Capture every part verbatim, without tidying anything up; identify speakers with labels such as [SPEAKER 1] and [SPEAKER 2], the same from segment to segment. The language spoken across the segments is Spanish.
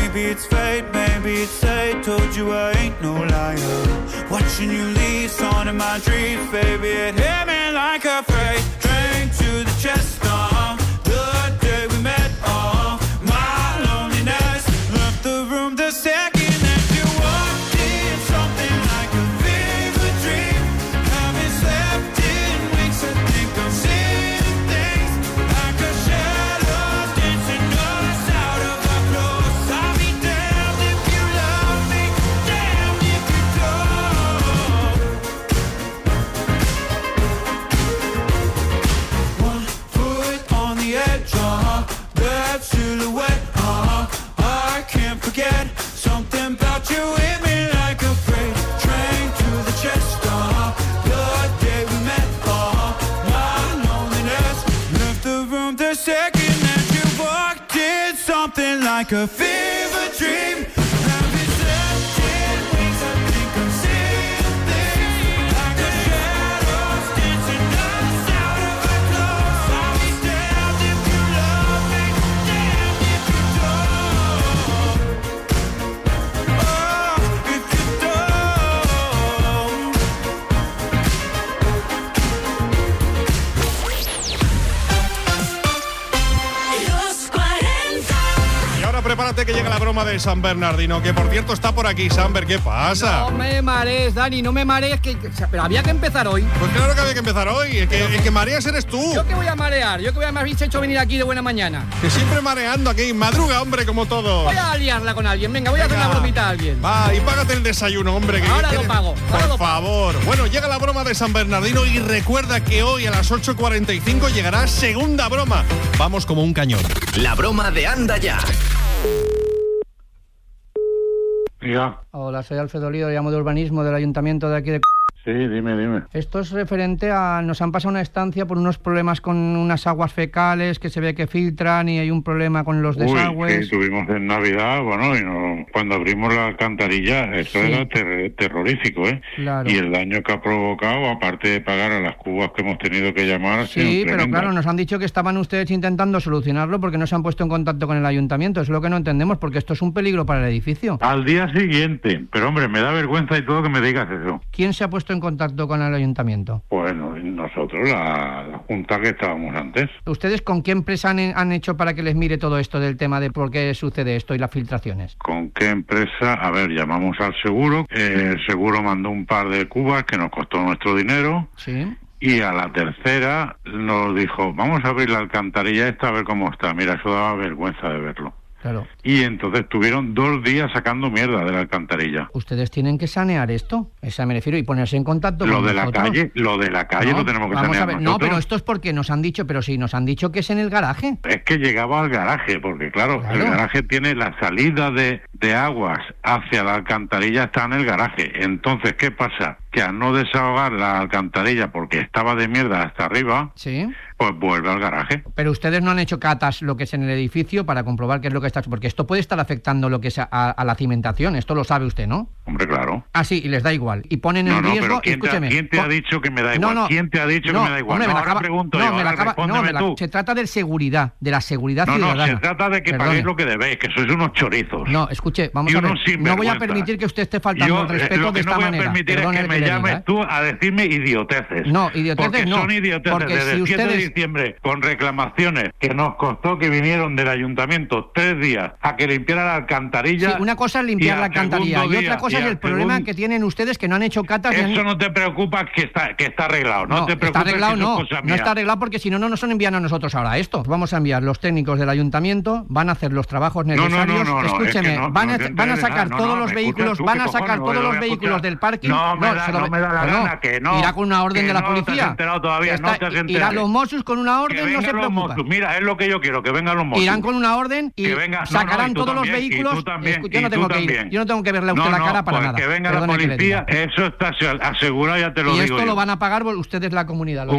[SPEAKER 1] Maybe it's fate, maybe it's fate. Told you I ain't no liar. Watching you leave, on in my dreams, baby. It hit me like a freight train to the chest. Uh, the day we met, uh, my loneliness left the room the second that you walked in. Something like a vivid dream. Haven't slept in weeks. I think I'm seeing things like a shadow dancing us out of our clothes. I'll be damned if you love me, damned if you don't. One foot on the edge, uh-huh, that silhouette, uh-huh, I can't forget. Something about you hit me like a freight train to the chest, uh-huh, the day we met, uh-huh, my loneliness left the room the second that you walked in. Something like a fever dream. Haven't slept in weeks. I think I'm seeing things like a shadows dancing us out of our clothes. I'll be damned if you love me, damned if you don't. Oh, if you don't.
[SPEAKER 2] Los cuarenta.
[SPEAKER 3] Y ahora prepárate que llega la broma de San Bernardino, que por cierto está por aquí. Samber, ¿qué pasa?
[SPEAKER 4] No me marees, Dani, no me marees, que, que- pero había que empezar hoy.
[SPEAKER 3] Pues claro que había que empezar hoy. El que, el que mareas eres tú.
[SPEAKER 4] ¿Yo qué voy a marear? ¿Yo que voy a me habéis hecho venir aquí de buena mañana?
[SPEAKER 3] Que siempre mareando aquí. Madruga, hombre, como todo.
[SPEAKER 4] Voy a liarla con alguien, venga, voy a hacer
[SPEAKER 3] Venga.
[SPEAKER 4] una bromita a alguien.
[SPEAKER 3] Va, y págate el desayuno, hombre. Que
[SPEAKER 4] Ahora
[SPEAKER 3] que-
[SPEAKER 4] lo pago,
[SPEAKER 3] Por
[SPEAKER 4] ahora lo pago.
[SPEAKER 3] favor. Bueno, llega la broma de San Bernardino y recuerda que hoy a las ocho cuarenta y cinco llegará segunda broma. Vamos como un cañón.
[SPEAKER 5] La broma de Anda Ya.
[SPEAKER 6] Diga.
[SPEAKER 4] Hola, soy Alfredo Lío, llamo de urbanismo del ayuntamiento de aquí de...
[SPEAKER 6] Sí, dime, dime.
[SPEAKER 4] Esto es referente a... Nos han pasado una estancia por unos problemas con unas aguas fecales que se ve que filtran y hay un problema con los
[SPEAKER 6] Uy,
[SPEAKER 4] desagües.
[SPEAKER 6] sí, tuvimos en Navidad, bueno, y no, cuando abrimos la alcantarilla, eso
[SPEAKER 4] Sí.
[SPEAKER 6] era ter- terrorífico, ¿eh?
[SPEAKER 4] Claro.
[SPEAKER 6] Y el daño que ha provocado, aparte de pagar a las cubas que hemos tenido que llamar, ha sido
[SPEAKER 4] Sí, pero
[SPEAKER 6] tremendo.
[SPEAKER 4] claro, nos han dicho que estaban ustedes intentando solucionarlo porque no se han puesto en contacto con el ayuntamiento. Es lo que no entendemos, porque esto es un peligro para el edificio.
[SPEAKER 6] Al día siguiente, pero hombre, me da vergüenza y todo que me digas eso.
[SPEAKER 4] ¿Quién se ha puesto en contacto con el ayuntamiento?
[SPEAKER 6] Bueno, nosotros, la, la junta que estábamos antes.
[SPEAKER 4] ¿Ustedes con qué empresa han, han hecho para que les mire todo esto del tema de por qué sucede esto y las filtraciones?
[SPEAKER 6] ¿Con qué empresa? A ver, llamamos al seguro, eh, el seguro mandó un par de cubas que nos costó nuestro dinero.
[SPEAKER 4] Sí.
[SPEAKER 6] Y a la tercera nos dijo, vamos a abrir la alcantarilla esta a ver cómo está. Mira, eso daba vergüenza de verlo.
[SPEAKER 4] Claro.
[SPEAKER 6] Y entonces tuvieron dos días sacando mierda de la alcantarilla.
[SPEAKER 4] Ustedes tienen que sanear esto, esa me refiero, y ponerse en contacto
[SPEAKER 6] Lo
[SPEAKER 4] con
[SPEAKER 6] de la
[SPEAKER 4] nosotros.
[SPEAKER 6] calle, lo de la calle
[SPEAKER 4] No,
[SPEAKER 6] lo tenemos que
[SPEAKER 4] vamos
[SPEAKER 6] sanear
[SPEAKER 4] a ver, no,
[SPEAKER 6] nosotros.
[SPEAKER 4] pero esto es porque nos han dicho, pero sí, nos han dicho que es en el garaje.
[SPEAKER 6] Es que llegaba al garaje, porque claro,
[SPEAKER 4] Claro.
[SPEAKER 6] el garaje tiene la salida de, de aguas hacia la alcantarilla, está en el garaje. Entonces, ¿qué pasa? Que al no desahogar la alcantarilla porque estaba de mierda hasta arriba,
[SPEAKER 4] Sí.
[SPEAKER 6] pues vuelve al garaje.
[SPEAKER 4] Pero ustedes no han hecho catas lo que es en el edificio para comprobar qué es lo que está... Porque esto puede estar afectando lo que es a, a la cimentación, esto lo sabe usted, ¿no?
[SPEAKER 6] Hombre, claro.
[SPEAKER 4] Ah, sí, y les da igual. Y ponen en
[SPEAKER 6] No, no,
[SPEAKER 4] riesgo...
[SPEAKER 6] pero ¿quién te, ha-
[SPEAKER 4] escúcheme.
[SPEAKER 6] quién te ha
[SPEAKER 4] po-
[SPEAKER 6] dicho que me da
[SPEAKER 4] No,
[SPEAKER 6] igual?
[SPEAKER 4] no.
[SPEAKER 6] ¿Quién te ha dicho
[SPEAKER 4] No,
[SPEAKER 6] que me da igual?
[SPEAKER 4] hombre,
[SPEAKER 6] No,
[SPEAKER 4] me la
[SPEAKER 6] ahora
[SPEAKER 4] acaba-
[SPEAKER 6] pregunto
[SPEAKER 4] no,
[SPEAKER 6] yo,
[SPEAKER 4] me la
[SPEAKER 6] ahora
[SPEAKER 4] acaba- no,
[SPEAKER 6] respóndeme
[SPEAKER 4] me la-
[SPEAKER 6] tú.
[SPEAKER 4] se trata de seguridad, de la seguridad
[SPEAKER 6] No, no,
[SPEAKER 4] ciudadana.
[SPEAKER 6] se trata de que
[SPEAKER 4] Perdone.
[SPEAKER 6] paguéis lo que debéis, que sois unos chorizos.
[SPEAKER 4] No, escuche, vamos
[SPEAKER 6] Y
[SPEAKER 4] a ver.
[SPEAKER 6] unos
[SPEAKER 4] No voy a
[SPEAKER 6] sinvergüenzas.
[SPEAKER 4] permitir que usted esté faltando
[SPEAKER 6] Yo,
[SPEAKER 4] al
[SPEAKER 6] eh,
[SPEAKER 4] respeto
[SPEAKER 6] lo
[SPEAKER 4] de
[SPEAKER 6] que no
[SPEAKER 4] esta
[SPEAKER 6] voy
[SPEAKER 4] manera.
[SPEAKER 6] a permitir
[SPEAKER 4] Perdone
[SPEAKER 6] es que
[SPEAKER 4] que
[SPEAKER 6] me
[SPEAKER 4] le
[SPEAKER 6] llames
[SPEAKER 4] diga, ¿eh?
[SPEAKER 6] tú a decirme idioteces.
[SPEAKER 4] No, idioteces
[SPEAKER 6] porque
[SPEAKER 4] no,
[SPEAKER 6] son idioteces.
[SPEAKER 4] porque
[SPEAKER 6] Desde
[SPEAKER 4] si
[SPEAKER 6] el siete de
[SPEAKER 4] ustedes-
[SPEAKER 6] diciembre, con reclamaciones que nos costó que vinieron del ayuntamiento tres días a que limpiara la alcantarilla.
[SPEAKER 4] Sí, una cosa es
[SPEAKER 6] y
[SPEAKER 4] limpiar
[SPEAKER 6] al
[SPEAKER 4] la alcantarilla y
[SPEAKER 6] segundo
[SPEAKER 4] otra
[SPEAKER 6] día-
[SPEAKER 4] cosa
[SPEAKER 6] y
[SPEAKER 4] es el
[SPEAKER 6] al
[SPEAKER 4] problema
[SPEAKER 6] segun-
[SPEAKER 4] que tienen ustedes que no han hecho catas. ni han-
[SPEAKER 6] Eso no te preocupa que está, que está arreglado. No, te
[SPEAKER 4] está
[SPEAKER 6] preocupes
[SPEAKER 4] arreglado,
[SPEAKER 6] que eso
[SPEAKER 4] no.
[SPEAKER 6] es cosa
[SPEAKER 4] No
[SPEAKER 6] mía.
[SPEAKER 4] está arreglado porque si no, no nos han enviado a nosotros ahora esto. Vamos a enviar los técnicos del ayuntamiento, van a hacer los trabajos
[SPEAKER 6] no, no,
[SPEAKER 4] necesarios.
[SPEAKER 6] no, no,
[SPEAKER 4] Escúcheme,
[SPEAKER 6] es que no,
[SPEAKER 4] van,
[SPEAKER 6] no
[SPEAKER 4] a,
[SPEAKER 6] te
[SPEAKER 4] van a
[SPEAKER 6] enteres de
[SPEAKER 4] sacar
[SPEAKER 6] nada. No,
[SPEAKER 4] todos
[SPEAKER 6] no,
[SPEAKER 4] los
[SPEAKER 6] me
[SPEAKER 4] vehículos,
[SPEAKER 6] escuchas tú,
[SPEAKER 4] van
[SPEAKER 6] ¿qué
[SPEAKER 4] a sacar
[SPEAKER 6] cojones?
[SPEAKER 4] todos
[SPEAKER 6] Lo
[SPEAKER 4] los
[SPEAKER 6] voy a
[SPEAKER 4] vehículos
[SPEAKER 6] escuchar.
[SPEAKER 4] del parking.
[SPEAKER 6] No, me da-
[SPEAKER 4] se lo
[SPEAKER 6] no
[SPEAKER 4] ve-
[SPEAKER 6] me da la
[SPEAKER 4] Bueno,
[SPEAKER 6] gana, que no.
[SPEAKER 4] Irá con una orden
[SPEAKER 6] Que
[SPEAKER 4] de la
[SPEAKER 6] no te has
[SPEAKER 4] policía.
[SPEAKER 6] enterado todavía,
[SPEAKER 4] Está-
[SPEAKER 6] no te has enterado.
[SPEAKER 4] Irán los Mossos con una
[SPEAKER 6] Que
[SPEAKER 4] orden, no
[SPEAKER 6] vengan
[SPEAKER 4] se
[SPEAKER 6] los
[SPEAKER 4] preocupen.
[SPEAKER 6] Mossos. Mira, es lo que yo quiero, que vengan los Mossos.
[SPEAKER 4] Irán con una orden y
[SPEAKER 6] Que venga- no,
[SPEAKER 4] sacarán
[SPEAKER 6] no, y tú
[SPEAKER 4] todos los
[SPEAKER 6] también, y
[SPEAKER 4] vehículos.
[SPEAKER 6] tú también,
[SPEAKER 4] Escu- yo
[SPEAKER 6] y
[SPEAKER 4] no
[SPEAKER 6] tú
[SPEAKER 4] tengo que ir,
[SPEAKER 6] también.
[SPEAKER 4] yo no tengo que verle a usted
[SPEAKER 6] No,
[SPEAKER 4] la
[SPEAKER 6] no,
[SPEAKER 4] cara para
[SPEAKER 6] pues
[SPEAKER 4] nada.
[SPEAKER 6] que venga la
[SPEAKER 4] Perdone que le
[SPEAKER 6] policía,
[SPEAKER 4] diga.
[SPEAKER 6] eso está asegurado, ya te lo
[SPEAKER 4] Y
[SPEAKER 6] digo
[SPEAKER 4] esto
[SPEAKER 6] yo.
[SPEAKER 4] lo van a pagar ustedes la comunidad. Lo
[SPEAKER 6] Una
[SPEAKER 4] digo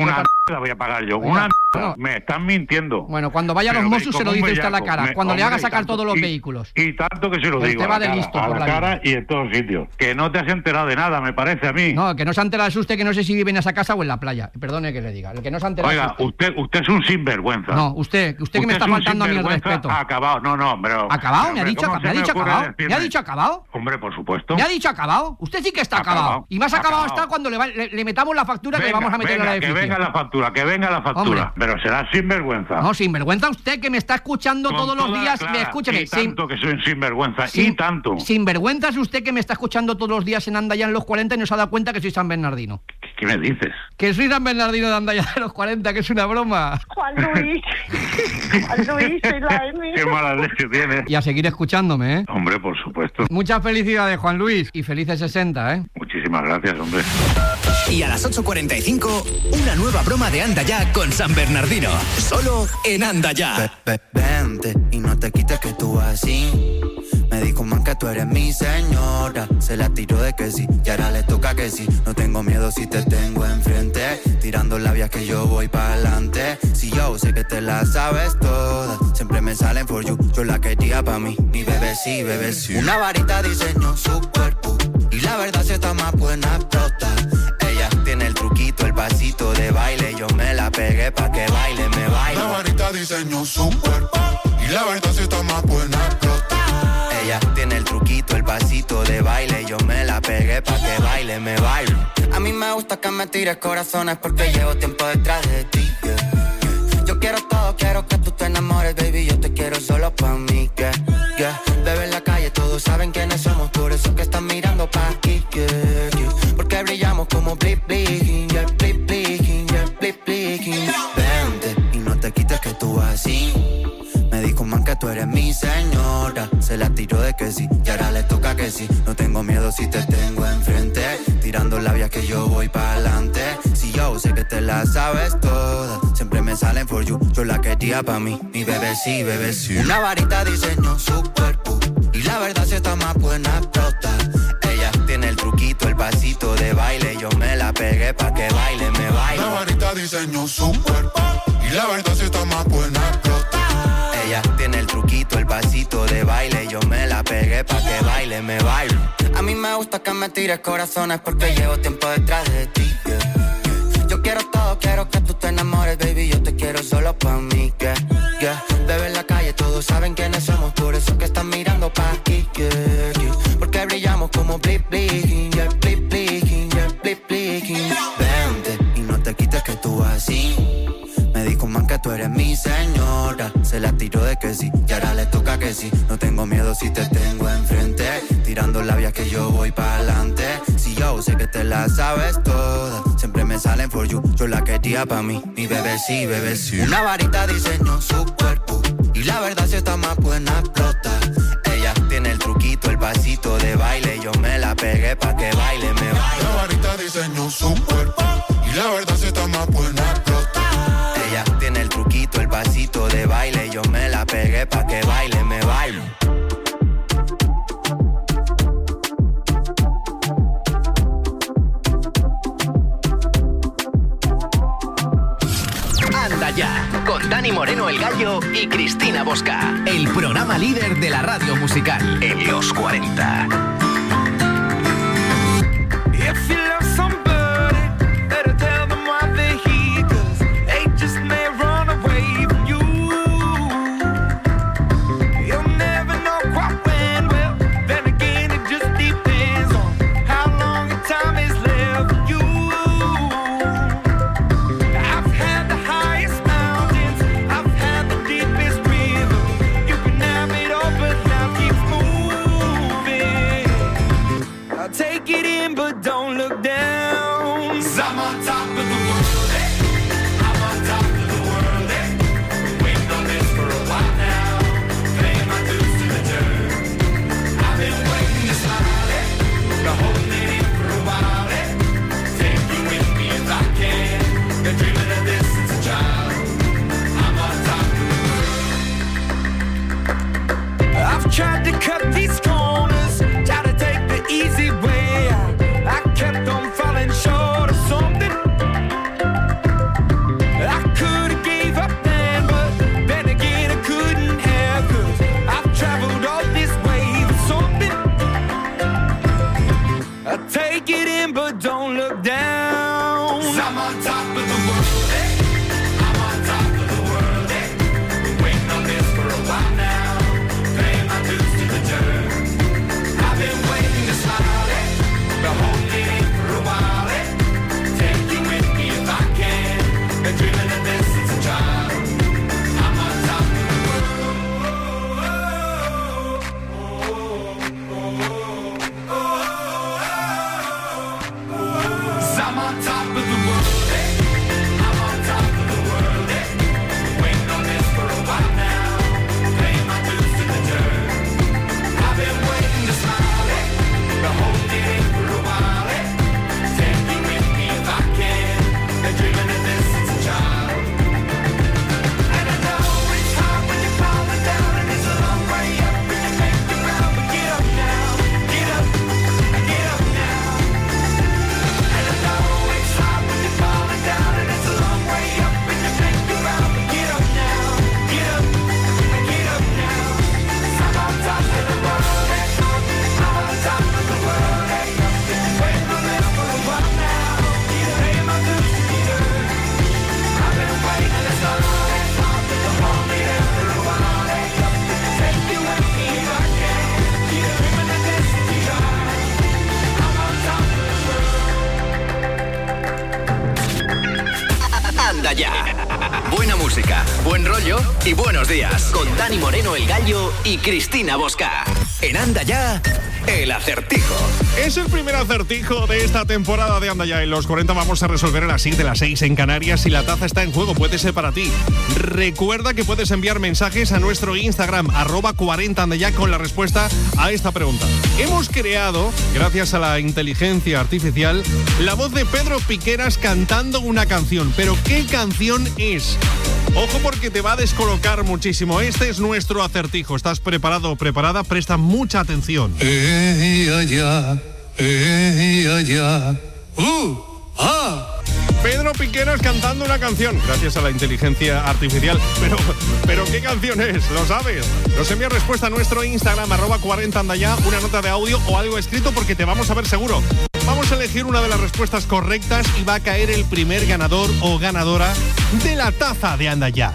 [SPEAKER 6] la voy a pagar yo.
[SPEAKER 4] Oiga,
[SPEAKER 6] Una
[SPEAKER 4] bueno.
[SPEAKER 6] me están mintiendo.
[SPEAKER 4] Bueno, cuando vaya a los
[SPEAKER 6] Pero
[SPEAKER 4] Mossos se
[SPEAKER 6] como
[SPEAKER 4] lo
[SPEAKER 6] un
[SPEAKER 4] dice usted a la
[SPEAKER 6] bellaco.
[SPEAKER 4] cara.
[SPEAKER 6] Me-
[SPEAKER 4] Cuando le haga
[SPEAKER 6] hombre,
[SPEAKER 4] sacar
[SPEAKER 6] tanto-
[SPEAKER 4] todos los
[SPEAKER 6] y-
[SPEAKER 4] vehículos.
[SPEAKER 6] Y tanto que se lo
[SPEAKER 4] Usted
[SPEAKER 6] digo.
[SPEAKER 4] va
[SPEAKER 6] a la
[SPEAKER 4] de
[SPEAKER 6] cara,
[SPEAKER 4] listo
[SPEAKER 6] a
[SPEAKER 4] por
[SPEAKER 6] la
[SPEAKER 4] la
[SPEAKER 6] cara
[SPEAKER 4] vida.
[SPEAKER 6] y en todos sitios. Que no te has enterado de nada, me parece a mí.
[SPEAKER 4] No, que no se ha enterado es usted, que no sé si vive en esa casa o en la playa. Perdone que le diga. El que no se ha enterado
[SPEAKER 6] Oiga,
[SPEAKER 4] es usted.
[SPEAKER 6] usted, usted es un sinvergüenza.
[SPEAKER 4] No, usted, usted que me está
[SPEAKER 6] es un
[SPEAKER 4] faltando a mí el
[SPEAKER 6] sinvergüenza
[SPEAKER 4] respeto.
[SPEAKER 6] Acabado, no, no, pero...
[SPEAKER 4] ¿Acabado?
[SPEAKER 6] pero,
[SPEAKER 4] ¿Me ha
[SPEAKER 6] hombre,
[SPEAKER 4] dicho,
[SPEAKER 6] ¿cómo
[SPEAKER 4] me ha
[SPEAKER 6] se
[SPEAKER 4] dicho
[SPEAKER 6] ocurre
[SPEAKER 4] acabado? ¿Me
[SPEAKER 6] decirme?
[SPEAKER 4] ha dicho acabado?
[SPEAKER 6] Hombre, por supuesto.
[SPEAKER 4] ¿Me ha dicho acabado? Usted sí que está acabado.
[SPEAKER 6] Acabado.
[SPEAKER 4] Y más acabado
[SPEAKER 6] Acabado.
[SPEAKER 4] está cuando le, va- le- le metamos la factura que le
[SPEAKER 6] Venga,
[SPEAKER 4] vamos a meter
[SPEAKER 6] venga,
[SPEAKER 4] en la
[SPEAKER 6] que
[SPEAKER 4] edificio.
[SPEAKER 6] venga la factura, que venga la factura.
[SPEAKER 4] Hombre.
[SPEAKER 6] Pero será sinvergüenza.
[SPEAKER 4] No, sinvergüenza usted que me está escuchando
[SPEAKER 6] Con
[SPEAKER 4] todos los
[SPEAKER 6] toda
[SPEAKER 4] días.
[SPEAKER 6] clara,
[SPEAKER 4] Me escúcheme.
[SPEAKER 6] Y
[SPEAKER 4] sin-
[SPEAKER 6] tanto que soy un sinvergüenza,
[SPEAKER 4] sin-
[SPEAKER 6] y tanto.
[SPEAKER 4] Sinvergüenza es usted que me está escuchando todos los días en Andaya en los cuarenta y no se ha dado cuenta que soy San Bernardino.
[SPEAKER 6] ¿Qué me dices?
[SPEAKER 4] Que soy San Bernardino de Andaya de los cuarenta, que es una broma.
[SPEAKER 7] Juan Luis. Juan Luis, soy la Emi.
[SPEAKER 6] Qué mala leche tienes.
[SPEAKER 4] Y a seguir escuchándome, ¿eh?
[SPEAKER 6] Hombre, por supuesto.
[SPEAKER 4] Muchas felicidades, Juan Luis. Y felices sesenta, ¿eh?
[SPEAKER 6] Muchísimas gracias, hombre.
[SPEAKER 5] Y a las ocho cuarenta y cinco, una nueva broma de Anda Ya con San Bernardino. Solo en Anda Ya.
[SPEAKER 8] Ve- ve- Vente y no te quites que tú así. Me dijo man que tú eres mi señora. Se la tiró de que sí y ahora le toca que sí. No tengo miedo si te tengo enfrente. Tirando labias que yo voy para adelante. Si yo sé que te la sabes todas. Siempre me salen for you. Yo la quería pa' mí. Mi bebé sí, bebé sí. Una varita diseñó su cuerpo. Y la verdad si está más buena explota. Ella tiene el truquito, el pasito de baile. Yo me la pegué pa' que baile, me baile.
[SPEAKER 9] La varita diseñó su cuerpo y la verdad si está más buena explota.
[SPEAKER 8] Ella tiene el truquito, el pasito de baile. Yo me la pegué pa' que baile, me baile. A mí me gusta que me tires corazones porque llevo tiempo detrás de ti, yeah, yeah. Yo quiero todo, quiero que tú te enamores, baby. Yo te quiero solo pa' mí, yeah, yeah. Bebé en la calle, todos saben quiénes somos. Por eso que están mirando pa' aquí, yeah, yeah. Porque brillamos como blip blinking, yeah, blip blinking, yeah, blip blinking. Vente y no te quites que tú así. Me dijo man que tú eres mi señora. Se la tiró de que sí y ahora le toca que sí. No tengo miedo si te tengo enfrente. Tirando labias que yo voy para adelante. Si yo sé que te la sabes todas. Siempre me salen for you. Yo la quería pa' mí. Mi bebé sí, bebé sí. Una varita diseñó su cuerpo. Y la verdad si está más buena explota. Ella tiene el truquito, el pasito de baile. Yo me la pegué pa' que baile, me baile.
[SPEAKER 9] La varita diseñó su cuerpo y la verdad si está más buena explota.
[SPEAKER 8] Ella tiene el truquito, el pasito de baile. Yo me la pegué pa' que baile, me baile. A mí me gusta que me tires corazones porque llevo tiempo detrás de ti, yeah, yeah. Yo quiero todo, quiero que tú te enamores, baby. Yo te quiero solo pa' mí, yeah, yeah. Bebé en la calle, todos saben quiénes somos. Por eso que están mirando pa' aquí, yeah, yeah. Porque brillamos como blip blinking, yeah, blip blinking, yeah, blip blinking. Vente y no te quites que tú así. Me dijo man que tú eres mi señora. Se la tiró de que sí y ahora le toca que sí. No tengo miedo si te tengo enfrente. Tirando labias que yo voy para adelante. Si yo sé que te la sabes todas. Siempre me salen for you. Yo la quería pa' mí. Mi bebé sí, bebé sí. Una varita diseñó su cuerpo y la verdad si está más buena explota. Ella tiene el truquito, el pasito de baile. Yo me la pegué pa' que baile, me baile.
[SPEAKER 9] La varita diseñó su cuerpo y la verdad si está más buena explota.
[SPEAKER 8] Ella tiene el truquito, el pasito de baile. Yo me la pegué pa' que baile, me baile.
[SPEAKER 5] Anda Ya con Dani Moreno el Gallo y Cristina Bosca. El programa líder de la radio musical en los cuarenta.
[SPEAKER 1] If you love somebody, better tell them why they're here, 'cause they just may run away from you. You'll never know quite when, well, then again it just depends on how long the time is left for you. I've had the highest mountains, I've had the deepest river. You can have it all, but now keep moving. I'll take it in, but don't look
[SPEAKER 5] música, buen rollo y buenos días. Con Dani Moreno, El Gallo y Cristina Bosca. En Anda Ya, el acertijo.
[SPEAKER 3] Es el primer acertijo de esta temporada de Anda Ya. En los cuarenta vamos a resolver a las seis de las seis en Canarias y la taza está en juego, puede ser para ti. Recuerda que puedes enviar mensajes a nuestro Instagram, arroba cuarenta Anda Ya, con la respuesta a esta pregunta. Hemos creado, gracias a la inteligencia artificial, la voz de Pedro Piqueras cantando una canción. ¿Pero qué canción es? Ojo porque te va a descolocar muchísimo. Este es nuestro acertijo. ¿Estás preparado o preparada? Presta mucha atención.
[SPEAKER 9] Eh, ya, ya, eh, ya, ya. Uh, ah.
[SPEAKER 3] Pedro Piqueras cantando una canción, gracias a la inteligencia artificial. Pero, pero ¿qué canción es? ¿Lo sabes? Nos envía respuesta a nuestro Instagram, arroba cuarenta Anda Ya, una nota de audio o algo escrito porque te vamos a ver seguro. Vamos a elegir una de las respuestas correctas y va a caer el primer ganador o ganadora de la taza de Anda Ya.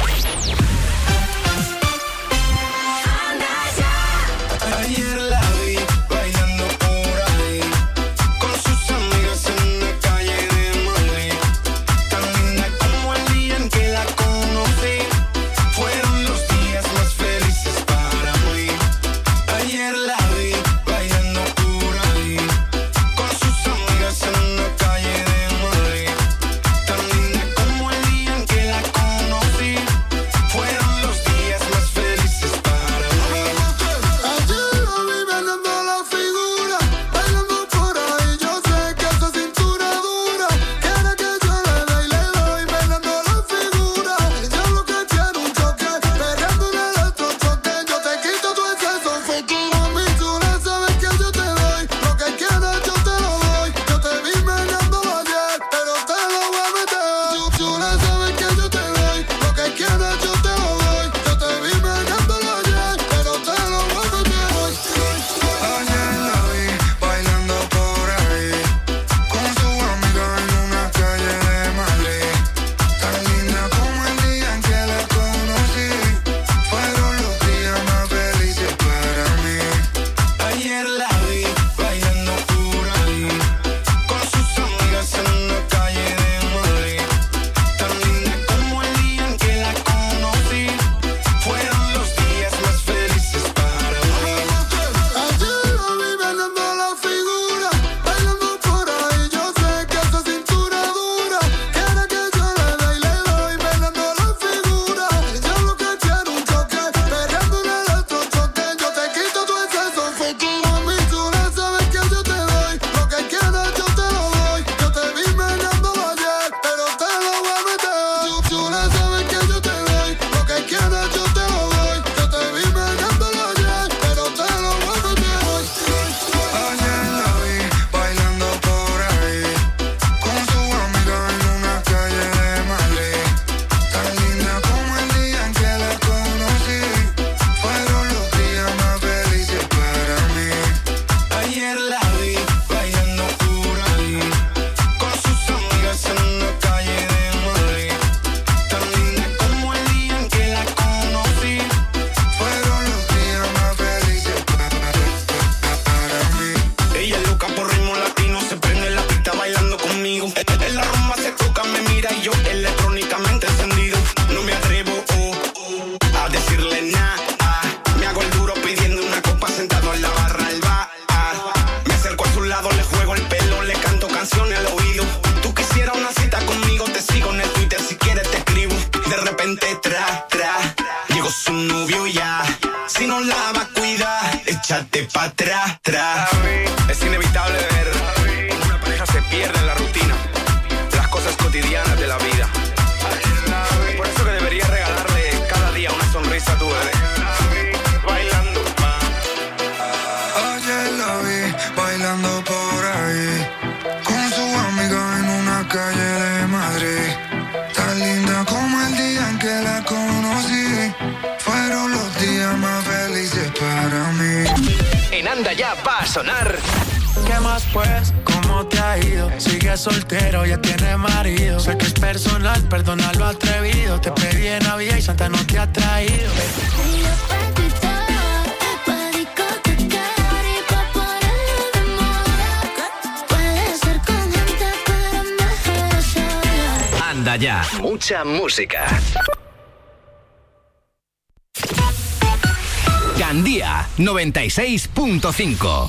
[SPEAKER 9] Ayer la vi bailando por ahí con sus amigas en la calle de Madrid. Tan linda como el día en que la conocí. Fueron los días más felices para mí. Ayer la vi bailando por ahí con sus amigas en la calle de Madrid. Tan linda como el día en que la conocí. Fueron los días más felices para mí. Ayer la vi bailando la figura, bailando por ahí. Yo sé que esa cintura dura quiere que yo le dé y le doy, bailando la figura. Yo lo que quiero un choque, perreando un electrochoque. Yo te quito tu exceso, futuro, mi chula, sabes que yo te doy. Lo que quieras yo te lo doy. Yo te vi meneando ayer, pero te lo voy a meter. Chu- Chula, sabes que yo te doy. Lo que quieras yo te lo doy. Yo te vi meneando ayer, pero te lo voy a meter. Ayer la vi bailando por ahí con su amiga en una calle de Madrid. Tan linda como el día en que la conocí. Fueron los días más felices para mí. Ayer la vi bailando por ahí con sus amigas en una calle de Madrid. Tan linda como el día en que la conocí. Fueron los días más felices para mí. Ayer la vi bailando la figura, bailando por ahí. Yo sé que esa cintura dura quiere que yo le dé y le doy, bailando la figura. Yo lo que quiero un choque, perreando un electrochoque. Yo te quito tu exceso, futuro, mi chula, sabes que yo te doy. Lo que quieras yo te lo doy. Yo te vi meneando ayer, pero te lo voy a meter. Chu- Chula, sabes que yo te doy. Lo que quieras yo te lo doy. Yo te vi meneando ayer, pero te lo voy a meter. Ayer la vi bailando por ahí con su amiga en una calle de Madrid. Tan linda como el día en que la conocí. Fueron los días más felices para mí. Ayer la vi bailando por ahí con sus amigas en una calle de Madrid. Tan linda como el día en que la conocí. Fueron los días más felices para, para mí. Ella es loca por ritmo latino, se prende la pista bailando conmigo. En la rumba se toca, me mira y yo electrónicamente encendido. No me atrevo oh, oh, a decirle nada. Me hago el duro pidiendo una copa sentado en la barra del bar. Me acerco a su lado, le juego el pelo, le canto canciones al oído. Tú quisieras una cita conmigo, te sigo en el Twitter, si quieres te escribo. De repente tra, tra, llegó su novio ya. Si no la va a cuidar, échate pa' atrás, tra. Es inevitable ver cómo una pareja se pierde en la rutina, las cosas cotidianas de la vida. Es por eso que deberías regalarle cada día una sonrisa a tu bebé. Bailando Ayer la vi bailando por ahí con su amiga en una calle de Madrid. Tan linda como el día en que la conocí. Fueron los días más felices para mí.
[SPEAKER 5] En Anda Ya va a sonar.
[SPEAKER 1] ¿Qué más pues? ¿Cómo te ha ido? Sigues soltero, ya tienes marido. Sé que es personal, perdona lo atrevido. Te pedí en Navidad y Santa no te ha traído.
[SPEAKER 5] Anda ya. Mucha música. Gandía noventa y seis punto cinco.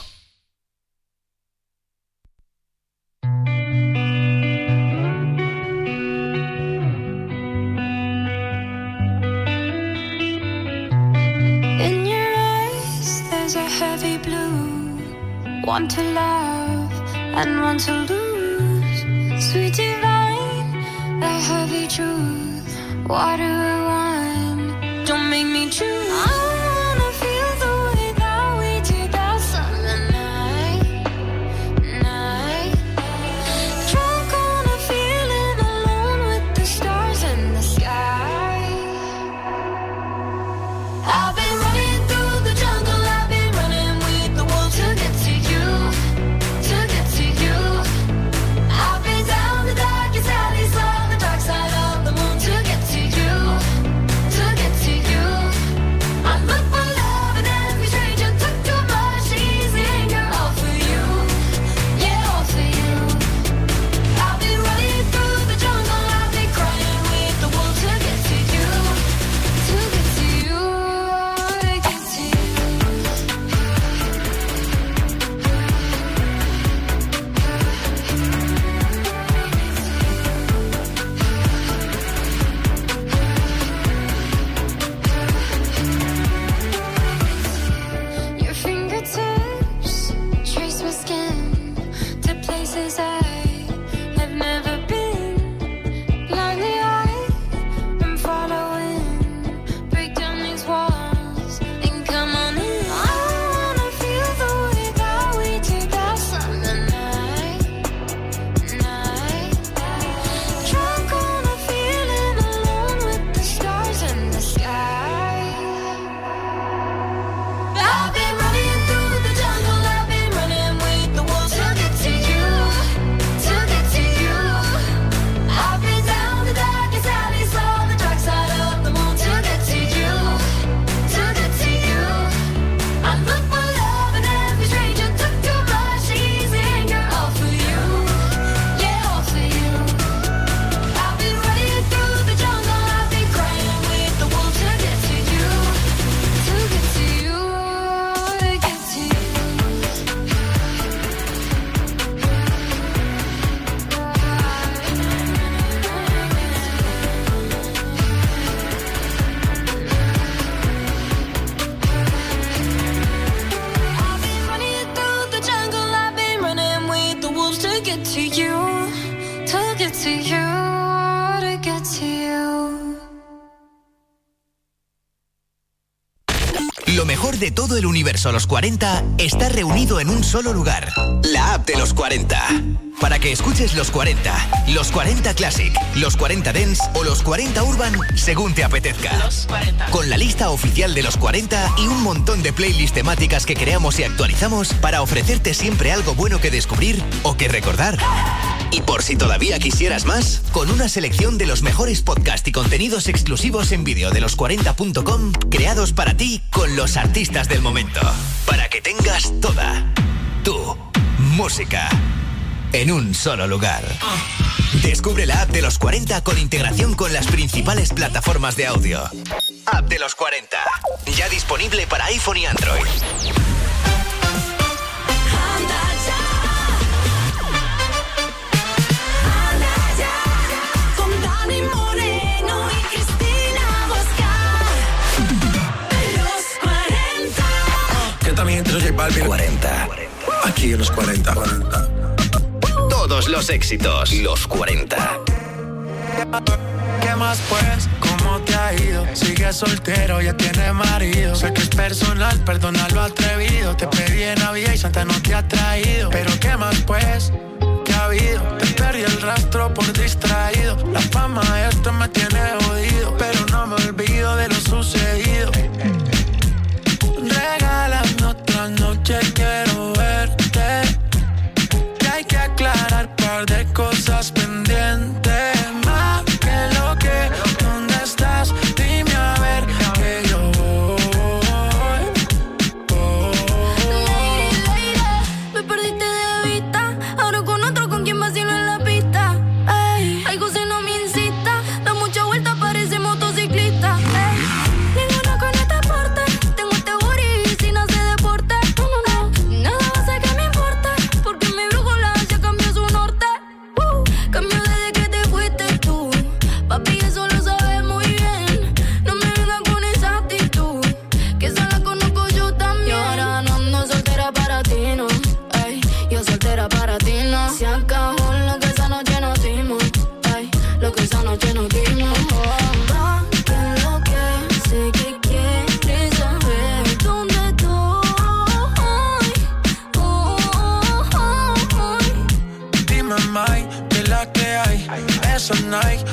[SPEAKER 10] In your eyes there's a heavy blue, one to love and one to lose. Sweet divine, the heavy truth. Water or wine, don't make me choose. I wanna feel the way that we did that summer night, night. Drunk on a feeling, alone with the stars in the sky. I've been running through the jungle, I've been running with the wolves to get to you, to get to you. I've been down the darkest alleys, on the dark side of the moon to get to you, to get to you. I look for love and every stranger took too much easy anger, all for you, yeah, all for you. I've been running through the jungle, I've been crying with the wolves to get to you, to get to you, to get to you. Your fingertips trace my skin to places I have never been. Blindly I am following. Break down these walls and come on in. I wanna feel the way that we did that summer night, night. Drunk on a feeling, alone with the stars in the sky. I've been running through the jungle, I've been running with the wolves to get to you, to get to you. I've been down the darkest alleys, on the dark side of the moon to get to you, to get to you. I look for love and every stranger took too much easy anger, all for you, yeah, all for you. I've been running through the jungle, I've been crying with the wolves to get to you, to get to you, to get to you. I've been running through the jungle, I've been running with the wolves to get to you, to get to you, to get to you.
[SPEAKER 5] Lo mejor de todo el universo Los cuarenta está reunido en un solo lugar. La app de Los cuarenta. Para que escuches Los cuarenta, Los cuarenta Classic, Los cuarenta Dance o Los cuarenta Urban según te apetezca.
[SPEAKER 2] Los cuarenta.
[SPEAKER 5] Con la lista oficial de Los cuarenta y un montón de playlists temáticas que creamos y actualizamos para ofrecerte siempre algo bueno que descubrir o que recordar. Y por si todavía quisieras más, con una selección de los mejores podcasts y contenidos exclusivos en vídeo de los cuarenta punto com creados para ti con los artistas del momento. Para que tengas toda tu música en un solo lugar. Descubre la app de Los cuarenta con integración con las principales plataformas de audio. App de Los cuarenta. Ya disponible para iPhone y Android.
[SPEAKER 2] Con Dani Moreno y Cristina Bosca. Los cuarenta.
[SPEAKER 9] Que también entre J Balvin.
[SPEAKER 5] cuarenta.
[SPEAKER 9] Aquí en los cuarenta.
[SPEAKER 5] Todos los éxitos. Los cuarenta.
[SPEAKER 9] ¿Qué más pues? ¿Cómo te ha ido? Sigue soltero, ya tiene marido. Sé que es personal, perdona lo atrevido. Te pedí en Navidad y Santa no te ha traído. Pero ¿qué más pues? ¿Qué ha habido? Te perdí el rastro por distraído. La fama de esto me tiene jodido, pero no me olvido de lo sucedido. Regálame otra noche, quiero verte. Que hay que aclarar par de cosas pendientes. Más que lo que, ¿dónde estás? Dime a ver que yo voy, voy.
[SPEAKER 10] Lady, lady, me perdiste de vista. Ahora con otro, ¿con quién vacilo en la pista? Ey, algo si no me incita.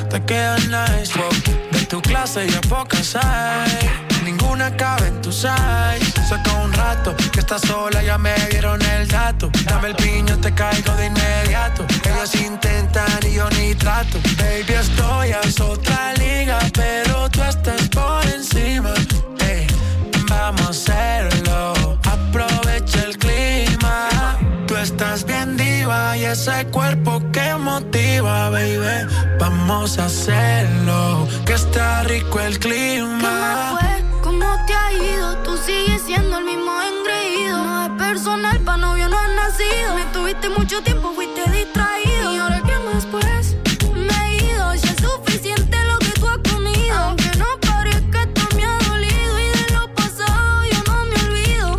[SPEAKER 11] te queda nice, wow. De tu clase ya pocas hay, ninguna cabe en tu size. Saca un rato que estás sola, ya me dieron el dato. Dame el piño, te caigo de inmediato. Ellos intentan y yo ni trato. Baby, esto ya es otra liga, pero tú estás por encima. Hey, vamos a hacerlo, aprovecha el clima. Tú estás bien diva y ese cuerpo que motiva, baby. Vamos a hacerlo, que está rico el clima.
[SPEAKER 2] ¿Qué más fue? ¿Cómo te ha ido? Tú sigues siendo el mismo engreído. No es personal, pa' novio no has nacido. Me tuviste mucho tiempo, fuiste distraído. ¿Y ahora qué más pues? Me he ido, ya es suficiente lo que tú has comido. Aunque no parezca, esto me ha dolido. Y de lo pasado yo no me olvido.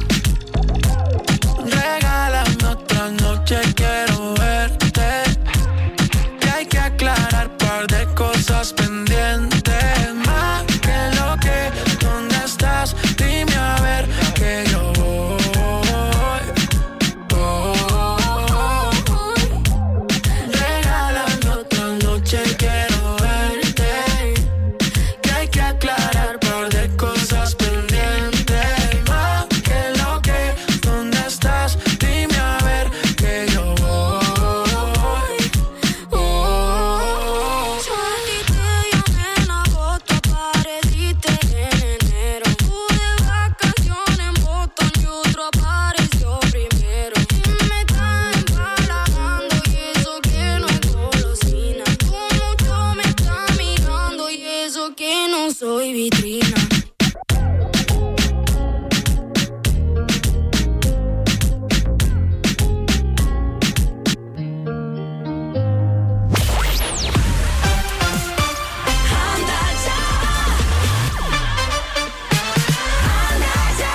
[SPEAKER 11] Regálame otra noche, quiero verte. Y hay que aclarar par de cosas pendientes. Más que lo que, ¿dónde estás? Dime a ver que yo voy. voy. Regálame otra noche, quiero verte. Que hay que aclarar par de cosas pendientes. Más que lo que, ¿dónde estás? Dime a ver que yo voy.
[SPEAKER 2] Yo a ti te llamé en agosto, apareciste en enero. Pude vacaciones en Boston y otro apareció primero. Y me estás empalagando y eso que no es golosina. Tú mucho me estás mirando y eso que no soy vitrina.
[SPEAKER 10] Anda ya. Anda ya.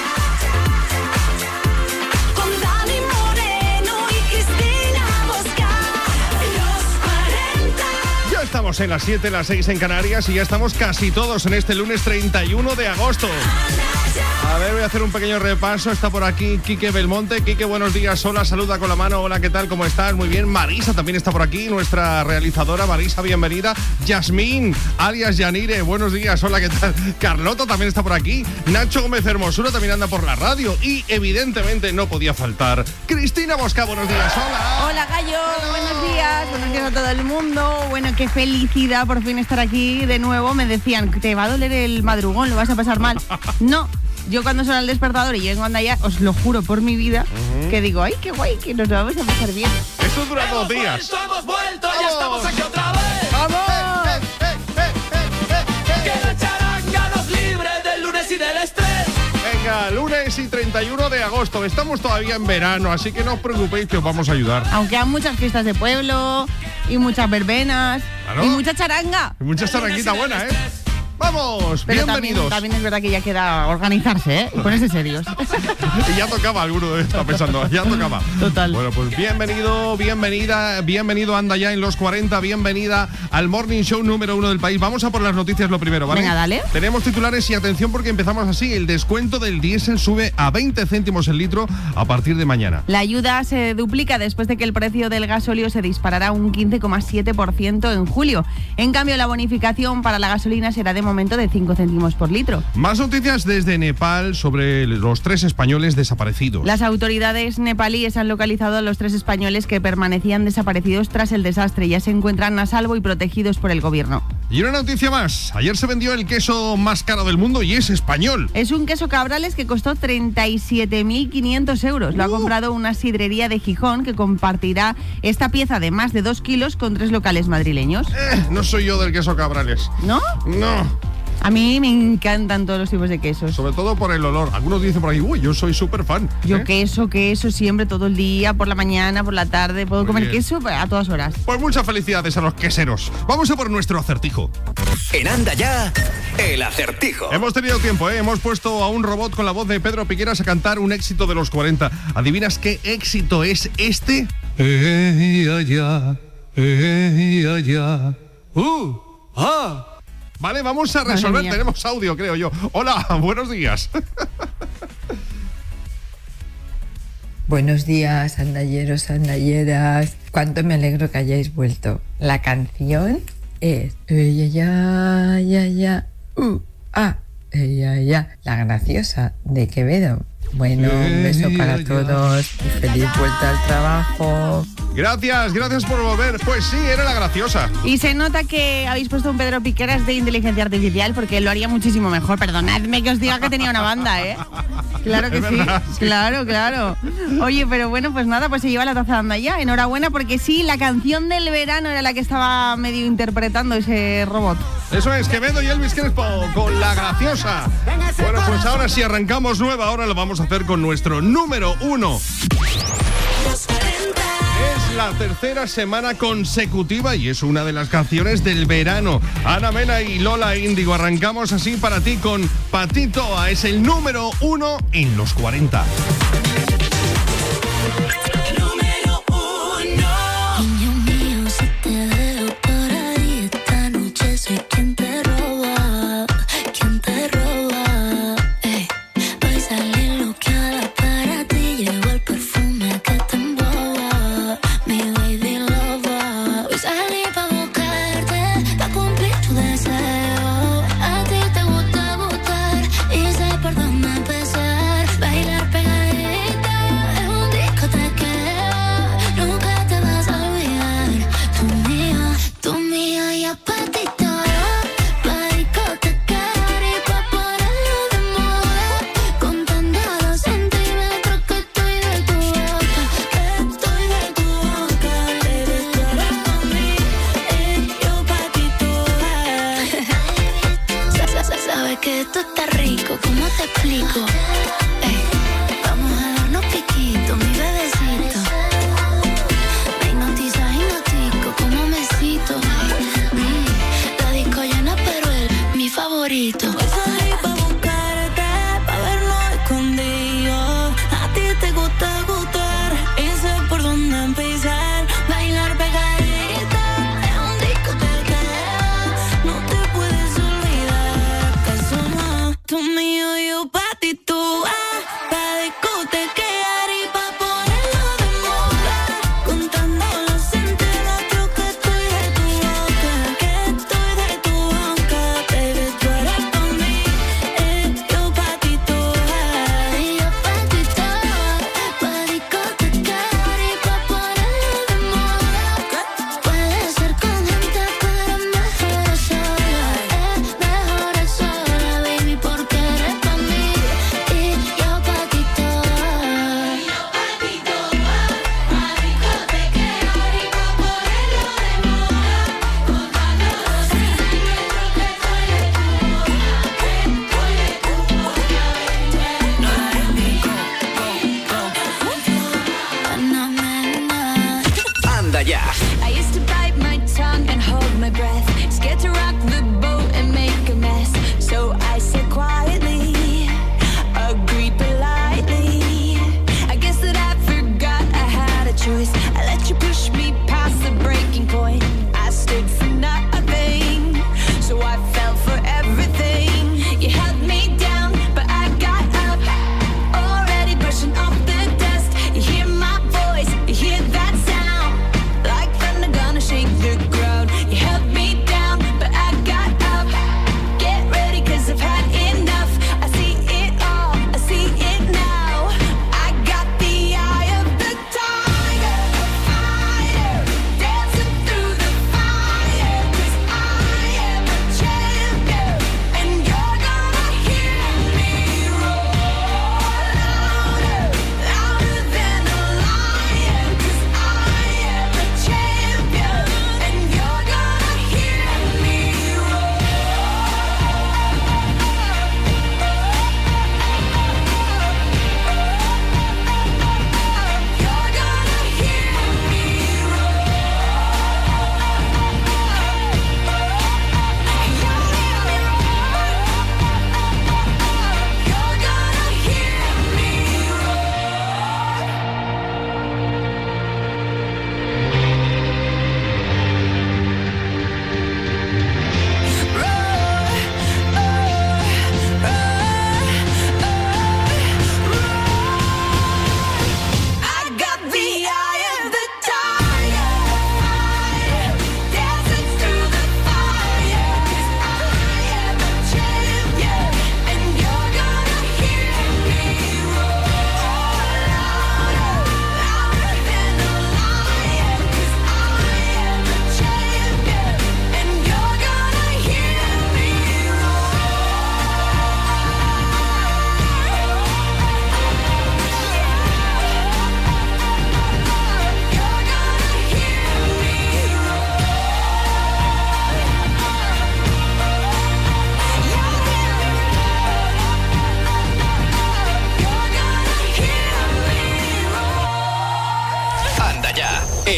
[SPEAKER 10] Con Dani Moreno y Cristina Mosca. Los cuarenta.
[SPEAKER 3] Ya estamos en las siete, las seis en Canarias y ya estamos casi todos en este lunes treinta y uno de agosto. A ver, voy a hacer un pequeño repaso. Está por aquí Quique Belmonte. Quique, buenos días. Hola, saluda con la mano. Hola, ¿qué tal? ¿Cómo estás? Muy bien. Marisa también está por aquí, nuestra realizadora. Marisa, bienvenida. Yasmín, alias Yanire, buenos días. Hola, ¿qué tal? Carlota también está por aquí. Nacho Gómez Hermosura también anda por la radio. Y evidentemente no podía faltar Cristina Mosca. Buenos días. Hola.
[SPEAKER 12] Hola Gallo, buenos días, buenos días a todo el mundo. Bueno, qué felicidad por fin estar aquí de nuevo. Me decían, te va a doler el madrugón, lo vas a pasar mal. No, yo cuando suena el despertador y yo vengo a andar ya, os lo juro por mi vida,
[SPEAKER 3] Ujú.
[SPEAKER 12] que digo, ay, qué guay, que nos lo vamos a pasar bien.
[SPEAKER 3] Eso dura dos días.
[SPEAKER 11] Hemos vuelto,
[SPEAKER 3] ya estamos
[SPEAKER 11] aquí otra vez.
[SPEAKER 12] ¡Vamos!
[SPEAKER 11] Que la charanga nos libre del lunes y del estrés.
[SPEAKER 3] Venga, lunes y treinta y uno de agosto. Estamos todavía en verano, así que no os preocupéis que os vamos a ayudar.
[SPEAKER 12] Aunque hay muchas fiestas de pueblo y muchas verbenas
[SPEAKER 3] Claro.
[SPEAKER 12] y mucha charanga.
[SPEAKER 3] Y mucha charanguita buena, ¿eh? ¡Vamos!
[SPEAKER 12] Pero también,
[SPEAKER 3] Bienvenidos.
[SPEAKER 12] también es verdad que ya queda organizarse, ¿eh? Y ponerse serios.
[SPEAKER 3] Y ya tocaba, alguno está pensando, ya tocaba.
[SPEAKER 12] Total.
[SPEAKER 3] Bueno, pues bienvenido, bienvenida, bienvenido anda ya en los cuarenta, bienvenida al Morning Show número uno del país. Vamos a por las noticias lo primero, ¿vale?
[SPEAKER 12] Venga, dale.
[SPEAKER 3] Tenemos titulares y atención porque empezamos así. El descuento del diésel sube a veinte céntimos el litro a partir de mañana.
[SPEAKER 12] La ayuda se duplica después de que el precio del gasóleo se disparará un quince coma siete por ciento en julio. En cambio, la bonificación para la gasolina será de momento de cinco céntimos por litro.
[SPEAKER 3] Más noticias desde Nepal sobre los tres españoles desaparecidos.
[SPEAKER 12] Las autoridades nepalíes han localizado a los tres españoles que permanecían desaparecidos tras el desastre. Ya se encuentran a salvo y protegidos por el gobierno.
[SPEAKER 3] Y una noticia más. Ayer se vendió el queso más caro del mundo y es español.
[SPEAKER 12] Es un queso Cabrales que costó treinta y siete mil quinientos euros. Lo ha comprado una sidrería de Gijón que compartirá esta pieza de más de dos kilos con tres locales madrileños.
[SPEAKER 3] Eh, no soy yo del queso Cabrales.
[SPEAKER 12] ¿No?
[SPEAKER 3] No.
[SPEAKER 12] A mí me encantan todos los tipos de quesos.
[SPEAKER 3] Sobre todo por el olor. Algunos dicen por ahí, uy, yo soy súper fan.
[SPEAKER 12] Yo
[SPEAKER 3] ¿eh?
[SPEAKER 12] queso, queso siempre, todo el día, por la mañana, por la tarde. Puedo
[SPEAKER 3] Muy
[SPEAKER 12] comer
[SPEAKER 3] bien.
[SPEAKER 12] queso a todas horas.
[SPEAKER 3] Pues muchas felicidades a los queseros. Vamos a por nuestro acertijo.
[SPEAKER 5] En Anda Ya, el acertijo.
[SPEAKER 3] Hemos tenido tiempo, ¿eh? Hemos puesto a un robot con la voz de Pedro Piqueras a cantar un éxito de los cuarenta. ¿Adivinas qué éxito es este?
[SPEAKER 1] Eh, ya, eh, ya. Uh, ah.
[SPEAKER 3] Vale, vamos a resolver.
[SPEAKER 12] Madre mía.
[SPEAKER 3] Tenemos audio, creo yo. Hola, buenos días.
[SPEAKER 13] Buenos días, andalleros, andalleras. Cuánto me alegro que hayáis vuelto. La canción es ella ya, ya, ya, uh, ah, ella ya, la graciosa de Quevedo. Bueno, un beso para todos y feliz vuelta al trabajo.
[SPEAKER 3] Gracias, gracias por volver. Pues sí, era la graciosa.
[SPEAKER 12] Y se nota que habéis puesto un Pedro Piqueras de inteligencia artificial porque lo haría muchísimo mejor. Perdonadme que os diga que tenía una banda, ¿eh? Claro que
[SPEAKER 3] Es
[SPEAKER 12] sí.
[SPEAKER 3] verdad, sí.
[SPEAKER 12] Claro, claro. Oye, pero bueno, pues nada, pues se lleva la taza de Anda Ya. Enhorabuena porque sí, la canción del verano era la que estaba medio interpretando ese robot.
[SPEAKER 3] Eso es, Quevedo y Elvis Crespo con la graciosa. Bueno, pues ahora sí arrancamos nueva. Ahora lo vamos a hacer con nuestro número uno. Es la tercera semana consecutiva y es una de las canciones del verano. Ana Mena y Lola Índigo. Arrancamos así para ti con Patitoa. Es el número uno en los cuarenta.
[SPEAKER 2] Niño mío, si te veo por ahí esta noche, soy quien te roba, quien te roba. Ey, hoy salí loqueada para ti, llevo el perfume que te emboba, mi baby lover. Hoy salí pa' buscarte, pa' cumplir tu deseo. A ti te gusta gustar y sé por dónde empezar. Bailar pegadita es un discotequeo, nunca te vas a olvidar. Tú mía, tú mía y a patito, pa' discotecar y pa' ponerlo de moda. Contando los centímetros que estoy de tu boca, estoy de tu boca. Baby, tú eres pa' mí, eh, yo pa' ti toda. Sa- sa- sa- Sabes que esto está rico, ¿cómo te explico? Ey, vamos a darnos piquito, mi bebecito. Me hipnotiza, hipnotico, como me cito. Mm, la disco llena, pero él, mi favorito. Hoy salí pa' buscarte, pa' vernos escondidos. A ti te gusta gustar y sé por dónde empezar. Bailar pegadita es un discotequeo, no te puedes olvidar que somos tú mío y yo pa' ti tú. Ah,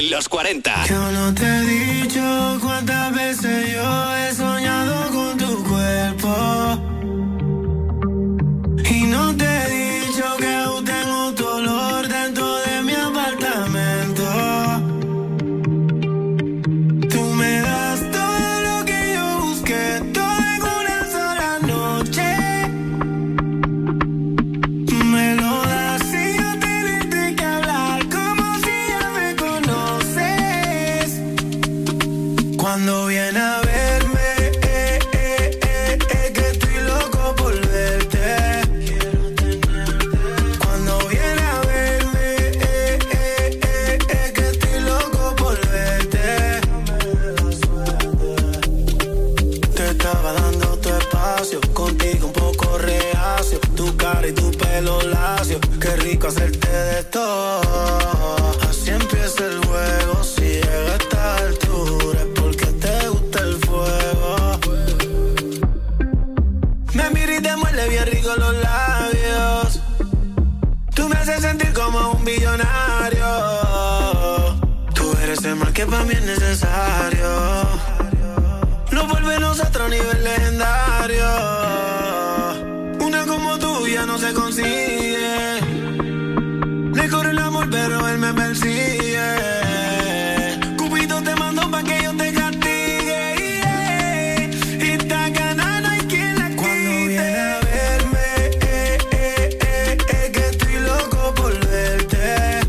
[SPEAKER 5] en los cuarenta.
[SPEAKER 9] Yo no te he dicho cuántas veces yo he soñado con tu cuerpo. Y no te he dicho que aún tengo tu olor dentro de mi apartamento. Tú me das todo lo que yo busqué, todo en una sola noche. Me lo das y yo tenerte que hablar como si ya me conoces. Cuando viene a verme, eh, eh, eh, eh, que estoy loco por verte. Cuando viene a verme, eh, eh, eh, eh, que estoy loco por verte. Te estaba dando tu espacio, contigo un poco reacio. Tu cara y tu pelo lacio, qué rico hacerte de todo. Así empieza el juego, si llega a esta altura es porque te gusta el fuego. Me mira y te muerde bien rico los labios. Tú me haces sentir como un billonario. Tú eres el mal que para mí es necesario. Nos vuelve nosotros a nivel legendario. Una como tú ya no se consigue. Le corre el amor pero él me persigue. Cupido te mandó pa' que yo te castigue, yeah. Y esta gana no hay quien la quite. Cuando viene a verme, eh, eh, eh, eh, que estoy loco por verte.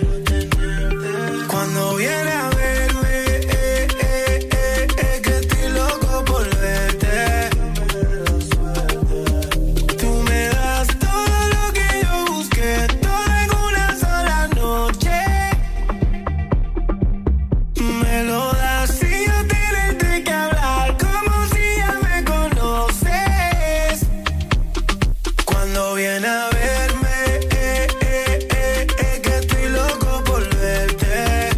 [SPEAKER 9] Cuando viene a verme, eh, eh, eh, eh, que estoy loco por verte. Tú me das todo lo que yo busqué, todo en una sola noche. Me lo das y yo tenerte que hablar como si ya me conoces. Cuando viene a verme, eh, eh, eh, eh, que estoy loco por verte.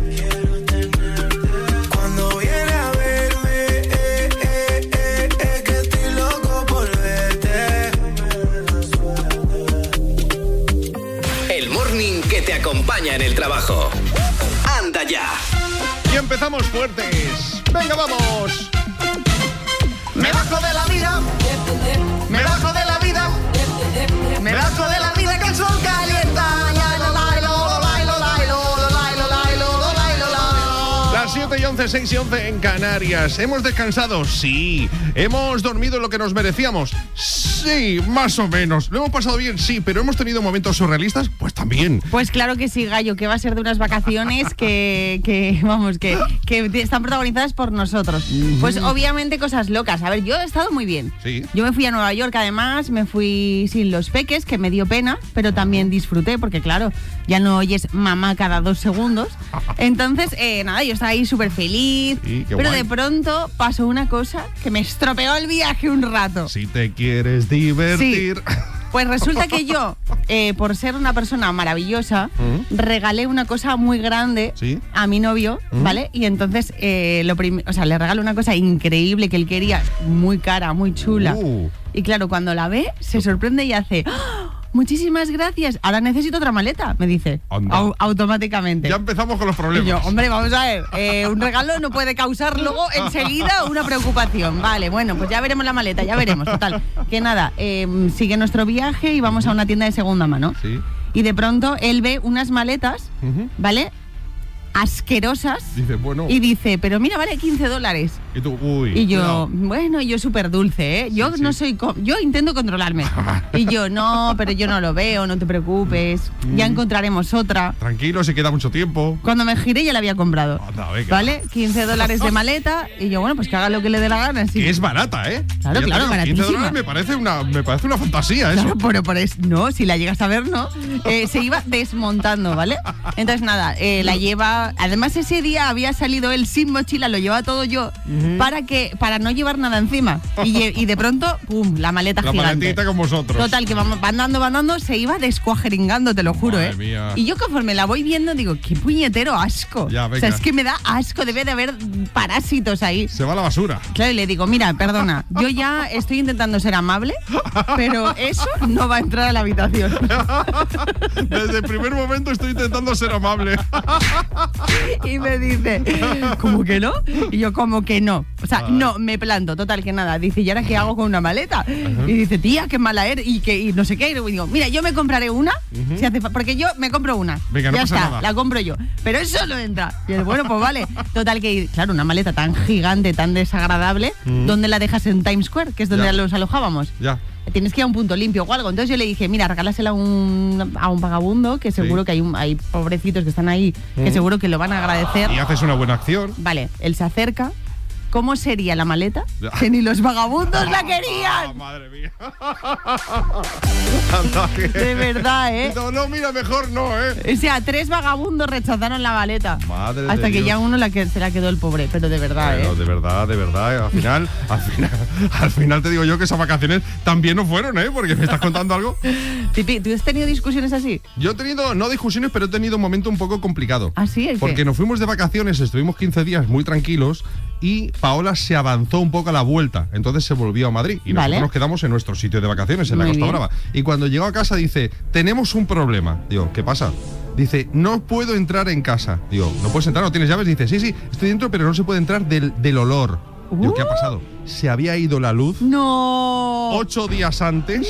[SPEAKER 9] Cuando viene a verme, eh, eh, eh, eh, que estoy loco por verte.
[SPEAKER 5] El morning que te acompaña en el trabajo. Anda ya.
[SPEAKER 3] Y empezamos fuertes. Venga, vamos.
[SPEAKER 12] Me bajo de la vida, me bajo de la vida, me bajo de la vida que el sol calienta. Ya, lo, la, lo, lo, la, lo, la, lo, lo, la, lo, la, lo, lo, la, lo, la.
[SPEAKER 3] Las siete y once, seis y once en Canarias. ¿Hemos descansado? Sí. ¿Hemos dormido lo que nos merecíamos? Sí, más o menos. ¿Lo hemos pasado bien? Sí. ¿Pero hemos tenido momentos surrealistas? Pues también.
[SPEAKER 12] Pues claro que sí, Gallo, que va a ser de unas vacaciones que, que vamos, que, que están protagonizadas por nosotros. Pues obviamente cosas locas. A ver, yo he estado muy bien.
[SPEAKER 3] Sí.
[SPEAKER 12] Yo me fui a Nueva York, además, me fui sin los peques, que me dio pena, pero también disfruté, porque claro, ya no oyes mamá cada dos segundos. Entonces, eh, nada, yo estaba ahí súper feliz,
[SPEAKER 3] Sí, qué
[SPEAKER 12] pero
[SPEAKER 3] guay.
[SPEAKER 12] de pronto pasó una cosa que me estropeó el viaje un rato.
[SPEAKER 3] Si te quieres divertir.
[SPEAKER 12] Pues resulta que yo, eh, por ser una persona maravillosa,
[SPEAKER 3] ¿Mm?
[SPEAKER 12] regalé una cosa muy grande
[SPEAKER 3] Sí.
[SPEAKER 12] a mi novio,
[SPEAKER 3] ¿Mm?
[SPEAKER 12] ¿vale? Y entonces eh, lo prim- o sea, le regalé una cosa increíble que él quería, muy cara, muy chula.
[SPEAKER 3] Uh.
[SPEAKER 12] Y claro, cuando la ve, se sorprende y hace... ¡Ah! Muchísimas gracias. Ahora necesito otra maleta, me dice.
[SPEAKER 3] Anda.
[SPEAKER 12] Au- automáticamente.
[SPEAKER 3] Ya empezamos con los problemas.
[SPEAKER 12] Y yo, hombre, vamos a ver, eh, un regalo no puede causar luego enseguida una preocupación. Vale, bueno, pues ya veremos la maleta, ya veremos. Total, que nada, eh, sigue nuestro viaje y vamos a una tienda de segunda mano.
[SPEAKER 3] Sí.
[SPEAKER 12] Y de pronto él ve unas maletas,
[SPEAKER 3] Ujú.
[SPEAKER 12] ¿vale? Asquerosas.
[SPEAKER 3] Dice, bueno.
[SPEAKER 12] Y dice, pero mira, vale quince dólares.
[SPEAKER 3] Y tú, uy.
[SPEAKER 12] Y yo,
[SPEAKER 3] cuidado.
[SPEAKER 12] bueno, yo súper dulce, ¿eh? Yo
[SPEAKER 3] Sí,
[SPEAKER 12] no
[SPEAKER 3] sí.
[SPEAKER 12] soy... co- Yo intento controlarme. Y yo, no, pero yo no lo veo, no te preocupes. Ya
[SPEAKER 3] Mm.
[SPEAKER 12] encontraremos otra.
[SPEAKER 3] Tranquilo, se queda mucho tiempo.
[SPEAKER 12] Cuando me giré ya la había comprado.
[SPEAKER 3] Anda, venga.
[SPEAKER 12] ¿Vale? quince dólares de maleta. Y yo, bueno, pues que haga lo que le dé la gana. Sí.
[SPEAKER 3] Que es barata, ¿eh?
[SPEAKER 12] Claro,
[SPEAKER 3] Ya te
[SPEAKER 12] claro,
[SPEAKER 3] digo, quince
[SPEAKER 12] baratísima.
[SPEAKER 3] dólares me parece una, me parece una fantasía eso.
[SPEAKER 12] Claro, pero por eso, no, si la llegas a ver, no. Eh, se iba desmontando, ¿vale? Entonces, nada, eh, la lleva. Además, ese día había salido él sin mochila, lo llevaba todo yo, para que para no llevar nada encima. Y, lle- y de pronto, ¡pum! La maleta
[SPEAKER 3] La
[SPEAKER 12] gigante.
[SPEAKER 3] maletita con vosotros.
[SPEAKER 12] Total, que vamos, van dando, van dando, se iba descuajeringando, te lo juro,
[SPEAKER 3] Madre
[SPEAKER 12] ¿eh?
[SPEAKER 3] mía.
[SPEAKER 12] Y yo conforme la voy viendo, digo, qué puñetero asco.
[SPEAKER 3] Ya,
[SPEAKER 12] o sea,
[SPEAKER 3] venga.
[SPEAKER 12] es que me da asco, debe de haber parásitos ahí.
[SPEAKER 3] Se va a la basura.
[SPEAKER 12] Claro, y le digo, mira, perdona, yo ya estoy intentando ser amable, pero eso no va a entrar a la habitación.
[SPEAKER 3] Desde el primer momento estoy intentando ser amable.
[SPEAKER 12] Y me dice, ¿cómo que no? Y yo, ¿cómo que no? O sea,
[SPEAKER 3] Vale.
[SPEAKER 12] no, me planto, total que nada. Dice, ¿y ahora qué hago con una maleta? Y dice, tía, qué mala eres. Y, que, y no sé qué. Y digo, mira, yo me compraré una,
[SPEAKER 3] Ujú.
[SPEAKER 12] si hace fa- porque yo me compro una.
[SPEAKER 3] Venga, no
[SPEAKER 12] ya
[SPEAKER 3] pasa
[SPEAKER 12] está,
[SPEAKER 3] nada.
[SPEAKER 12] la compro yo. Pero eso no entra. Y él, bueno, pues vale. Total que, claro, una maleta tan gigante, tan desagradable,
[SPEAKER 3] Ujú.
[SPEAKER 12] ¿dónde la dejas en Times Square? Que es donde
[SPEAKER 3] Ya.
[SPEAKER 12] los alojábamos.
[SPEAKER 3] Ya.
[SPEAKER 12] Tienes que ir a un punto limpio o algo. Entonces yo le dije, mira, regálasela a un, a un vagabundo, que seguro
[SPEAKER 3] Sí.
[SPEAKER 12] que hay, un- hay pobrecitos que están ahí, que
[SPEAKER 3] Mm.
[SPEAKER 12] seguro que lo van a agradecer.
[SPEAKER 3] Y haces una buena acción.
[SPEAKER 12] Vale, él se acerca. ¿Cómo sería la maleta?
[SPEAKER 3] Ya.
[SPEAKER 12] Que ni los vagabundos la querían.
[SPEAKER 3] Madre mía. Anda, que-
[SPEAKER 12] De verdad, ¿eh?
[SPEAKER 3] No, no, mira, mejor no, ¿eh?
[SPEAKER 12] O sea, tres vagabundos rechazaron la maleta.
[SPEAKER 3] Madre de
[SPEAKER 12] Hasta que
[SPEAKER 3] Dios.
[SPEAKER 12] ya uno la que, se la quedó el pobre, pero de verdad,
[SPEAKER 3] Pero
[SPEAKER 12] ¿eh?
[SPEAKER 3] de verdad, de verdad, eh, al final, al final, al final te digo yo que esas vacaciones también no fueron, ¿eh? Porque me estás contando algo.
[SPEAKER 12] Tipi, ¿tú has tenido discusiones así?
[SPEAKER 3] Yo he tenido, no discusiones, pero he tenido un momento un poco complicado.
[SPEAKER 12] ¿Ah, sí? ¿El qué?
[SPEAKER 3] Porque nos fuimos de vacaciones, estuvimos quince días muy tranquilos y Paola se avanzó un poco a la vuelta. Entonces se volvió a Madrid y nosotros
[SPEAKER 12] Vale.
[SPEAKER 3] nos quedamos en nuestro sitio de vacaciones, en la
[SPEAKER 12] Muy
[SPEAKER 3] Costa
[SPEAKER 12] bien.
[SPEAKER 3] Brava. Y cuando llegó a casa dice, tenemos un problema. Digo, ¿qué pasa? Dice, no puedo entrar en casa. Digo, ¿no puedes entrar? ¿No tienes llaves? Dice, sí, sí, estoy dentro, pero no se puede entrar del, del olor. Digo, ¿qué ha pasado? Se había ido la luz
[SPEAKER 12] No.
[SPEAKER 3] ocho días antes.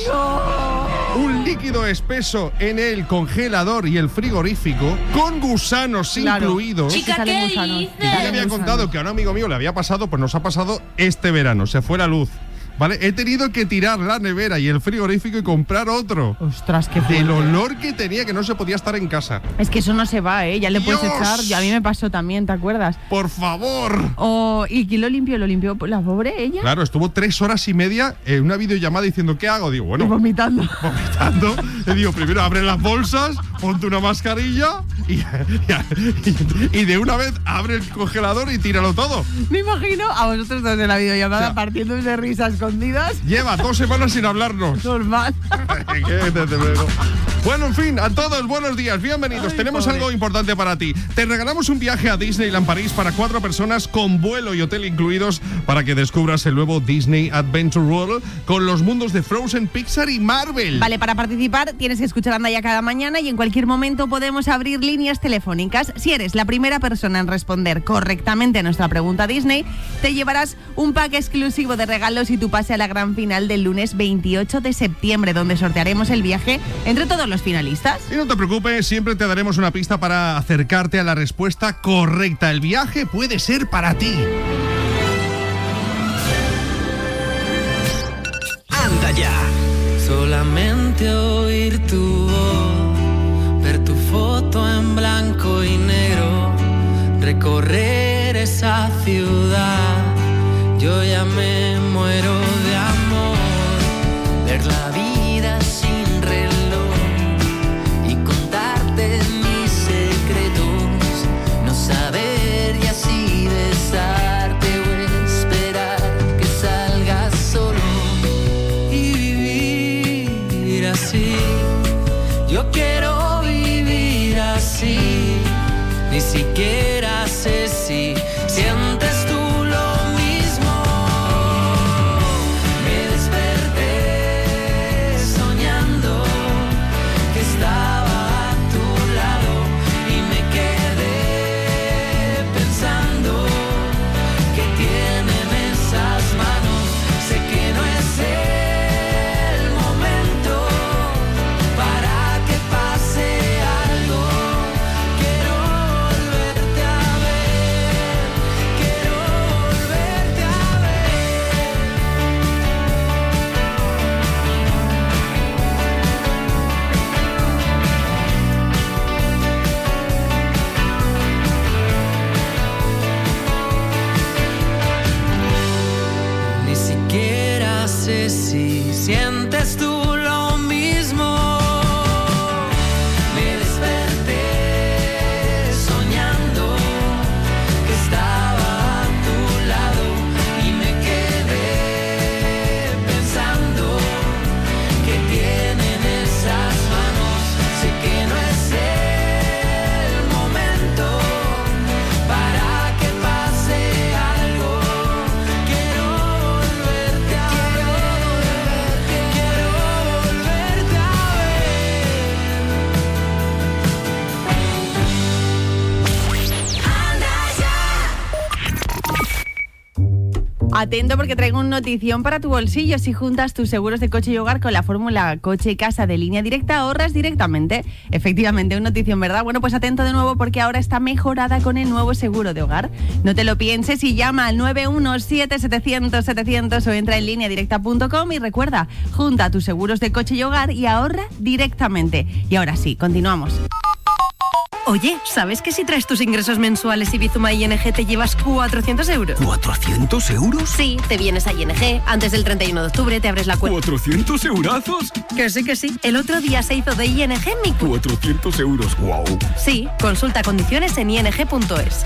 [SPEAKER 3] Un líquido espeso en el congelador y el frigorífico, con gusanos
[SPEAKER 12] Claro.
[SPEAKER 3] incluidos.
[SPEAKER 12] Chica, ¿qué Salen gusanos. dices?
[SPEAKER 3] Y yo le había
[SPEAKER 12] Salen
[SPEAKER 3] contado
[SPEAKER 12] gusanos.
[SPEAKER 3] que a un amigo mío le había pasado, pues nos ha pasado este verano. Se fue la luz. ¿Vale? He tenido que tirar la nevera y el frigorífico y comprar otro.
[SPEAKER 12] Ostras, qué
[SPEAKER 3] Del
[SPEAKER 12] fuerte.
[SPEAKER 3] olor que tenía, que no se podía estar en casa.
[SPEAKER 12] Es que eso no se va, ¿eh? Ya le puedes
[SPEAKER 3] Dios.
[SPEAKER 12] echar. Ya a mí me pasó también, ¿te acuerdas?
[SPEAKER 3] Por favor.
[SPEAKER 12] Oh, ¿y quién lo limpió? ¿Lo limpió la pobre ella?
[SPEAKER 3] Claro, estuvo tres horas y media en una videollamada diciendo, ¿qué hago? Digo, bueno,
[SPEAKER 12] Y vomitando.
[SPEAKER 3] vomitando. Le digo, primero abre las bolsas, ponte una mascarilla y, y- y de una vez abre el congelador y tíralo todo.
[SPEAKER 12] Me imagino a vosotros dos de la videollamada
[SPEAKER 3] O sea,
[SPEAKER 12] partiendo de risa escondidas.
[SPEAKER 3] Lleva dos semanas sin hablarnos.
[SPEAKER 12] Normal.
[SPEAKER 3] Qué desde luego. Bueno, en fin, a todos, buenos días, bienvenidos.
[SPEAKER 12] Ay,
[SPEAKER 3] Tenemos
[SPEAKER 12] pobre.
[SPEAKER 3] algo importante para ti. Te regalamos un viaje a Disneyland París para cuatro personas con vuelo y hotel incluidos para que descubras el nuevo Disney Adventure World con los mundos de Frozen, Pixar y Marvel.
[SPEAKER 12] Vale, para participar tienes que escuchar Anda Ya cada mañana y en cualquier momento podemos abrir líneas telefónicas. Si eres la primera persona en responder correctamente a nuestra pregunta Disney, te llevarás un pack exclusivo de regalos y tu pase a la gran final del lunes veintiocho de septiembre, donde sortearemos el viaje entre todos los finalistas.
[SPEAKER 3] Y no te preocupes, siempre te daremos una pista para acercarte a la respuesta correcta. El viaje puede ser para ti.
[SPEAKER 5] Anda ya.
[SPEAKER 11] Solamente oír tu voz, ver tu foto en blanco y negro, recorrer esa ciudad. Yo ya me muero de amor, ver la vida sin reloj y contarte mis secretos, no saber y así besarte o esperar que salgas solo y vivir así. Yo quiero vivir así, ni siquiera sé si sientes tú lo mismo. Me desperté soñando que estaba a tu lado y me quedé pensando que tienen esas manos. Sé que no es el momento para que pase algo. Quiero volverte a ver.
[SPEAKER 12] Atento porque traigo una notición para tu bolsillo. Si juntas tus seguros de coche y hogar con la fórmula coche y casa de Línea Directa, ahorras directamente. Efectivamente, una notición, ¿verdad? Bueno, pues atento de nuevo porque ahora está mejorada con el nuevo seguro de hogar. No te lo pienses y llama al nueve uno siete setecientos setecientos o entra en línea directa punto com y recuerda, junta tus seguros de coche y hogar y ahorra directamente. Y ahora sí, continuamos.
[SPEAKER 14] Oye, ¿sabes que si traes tus ingresos mensuales y Bizuma I N G te llevas cuatrocientos euros?
[SPEAKER 15] ¿cuatrocientos euros?
[SPEAKER 14] Sí, te vienes a I N G, antes del treinta y uno de octubre te abres la cuenta.
[SPEAKER 15] ¿cuatrocientos eurazos?
[SPEAKER 14] Que sí, que sí. El otro día se hizo de I N G mi cuenta.
[SPEAKER 15] cuatrocientos euros, wow.
[SPEAKER 14] Sí, consulta condiciones en i n g punto es.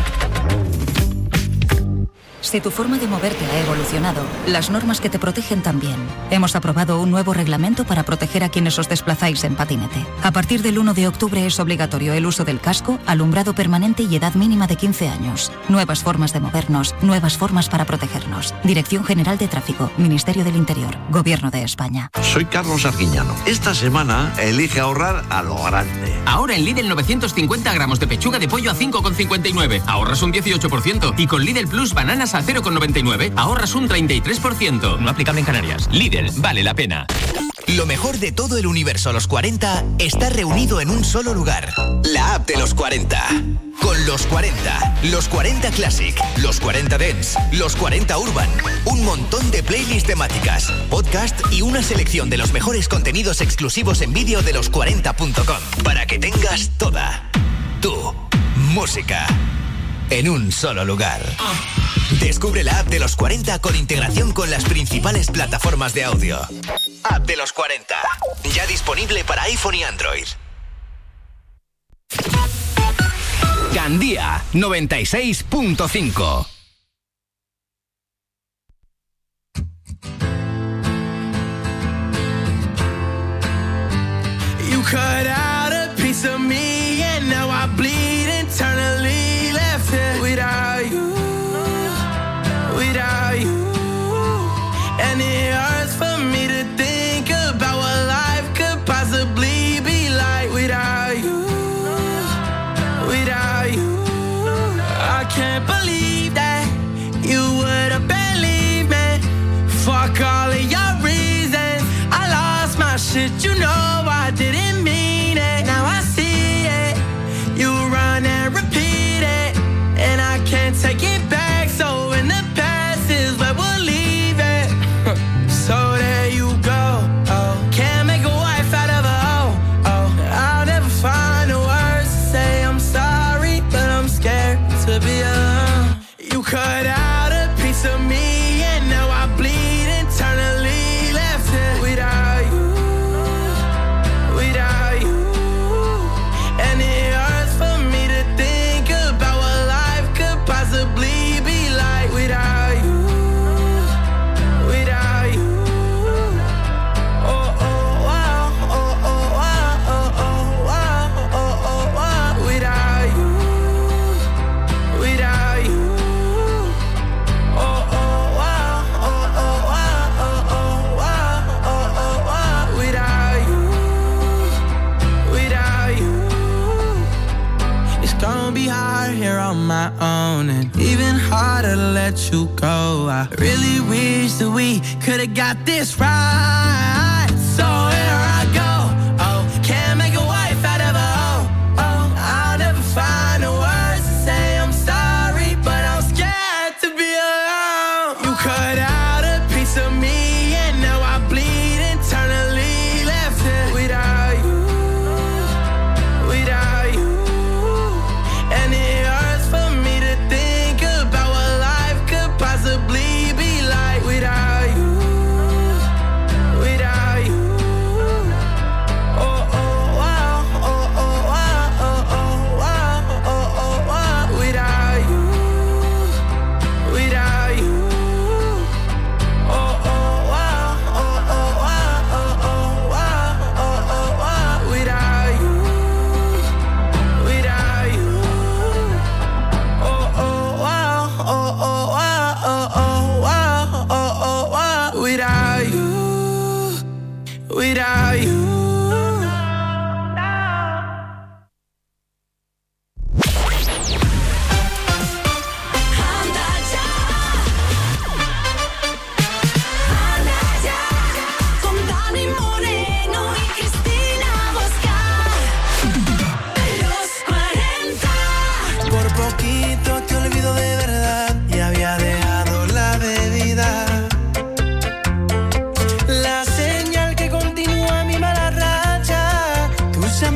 [SPEAKER 16] Si tu forma de moverte ha evolucionado, las normas que te protegen también. Hemos aprobado un nuevo reglamento para proteger a quienes os desplazáis en patinete. A partir del uno de octubre es obligatorio el uso del casco, alumbrado permanente y edad mínima de quince años. Nuevas formas de movernos, nuevas formas para protegernos. Dirección General de Tráfico, Ministerio del Interior, Gobierno de España.
[SPEAKER 17] Soy Carlos Arguiñano. Esta semana elige ahorrar a lo grande.
[SPEAKER 18] Ahora en Lidl novecientos cincuenta gramos de pechuga de pollo a cinco con cincuenta y nueve. Ahorras un dieciocho por ciento. Y con Lidl Plus bananas a cero con noventa y nueve, ahorras un treinta y tres por ciento. No aplicable en Canarias. Lidl, vale la pena.
[SPEAKER 5] Lo mejor de todo el universo Los cuarenta está reunido en un solo lugar. La app de Los cuarenta. Con Los cuarenta, Los cuarenta Classic, Los cuarenta Dance, Los cuarenta Urban, un montón de playlists temáticas, podcast y una selección de los mejores contenidos exclusivos en vídeo de los cuarenta punto com. Para que tengas toda tu música en un solo lugar. Descubre la app de Los cuarenta con integración con las principales plataformas de audio. App de Los cuarenta. Ya disponible para iPhone y Android.
[SPEAKER 18] Gandía noventa y seis punto cinco.
[SPEAKER 11] You cut out a piece of me and now I bleed internally, left here without you, without you. And it hurts for me to think about what life could possibly be like without you, without you. I can't believe that you would have believed me. Fuck all of your reasons, I lost my shit, you know I didn't mean it. Now I see it, you run and repeat it, and I can't take it back, so in the past is where we'll leave it. So there you go, oh, can't make a wife out of a hoe, oh, I'll never find the words to say I'm sorry, but I'm scared to be alone. You cut out a piece of me and now I bleed internally, left here without you, without you. And it hurts for me to think about what life could possibly be like without you, without you. Oh, oh, wow, oh, oh, wow, oh, oh, wow, oh, oh, wow, without you, without you. Oh, oh, wow, oh, oh, wow, oh, oh, wow, oh, oh, wow, without you, without you. It's gonna be hard here on my own and even harder to let you go. I really wish that we could've got this right. So here I go, oh, can't make a wife out of a hoe, oh, I'll never find the words to say I'm sorry, but I'm scared to be alone. You cut out a piece of me and now I bleed internally, left here without you, without you. And it hurts for me to think about what life could possibly be like without you, without you.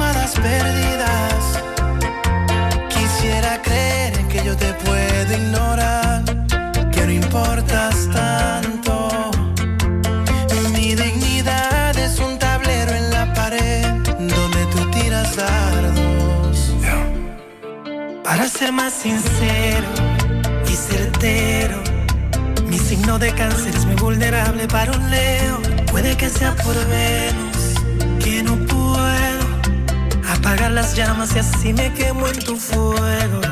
[SPEAKER 11] todas perdidas. Quisiera creer que yo te puedo ignorar, que no importas tanto. Mi dignidad es un tablero en la pared donde tú tiras dardos. Para ser más sincero y certero, mi signo de cáncer es muy vulnerable para un Leo. Puede que sea por Venus, que no puedo apagar las llamas y así me quemo en tu fuego.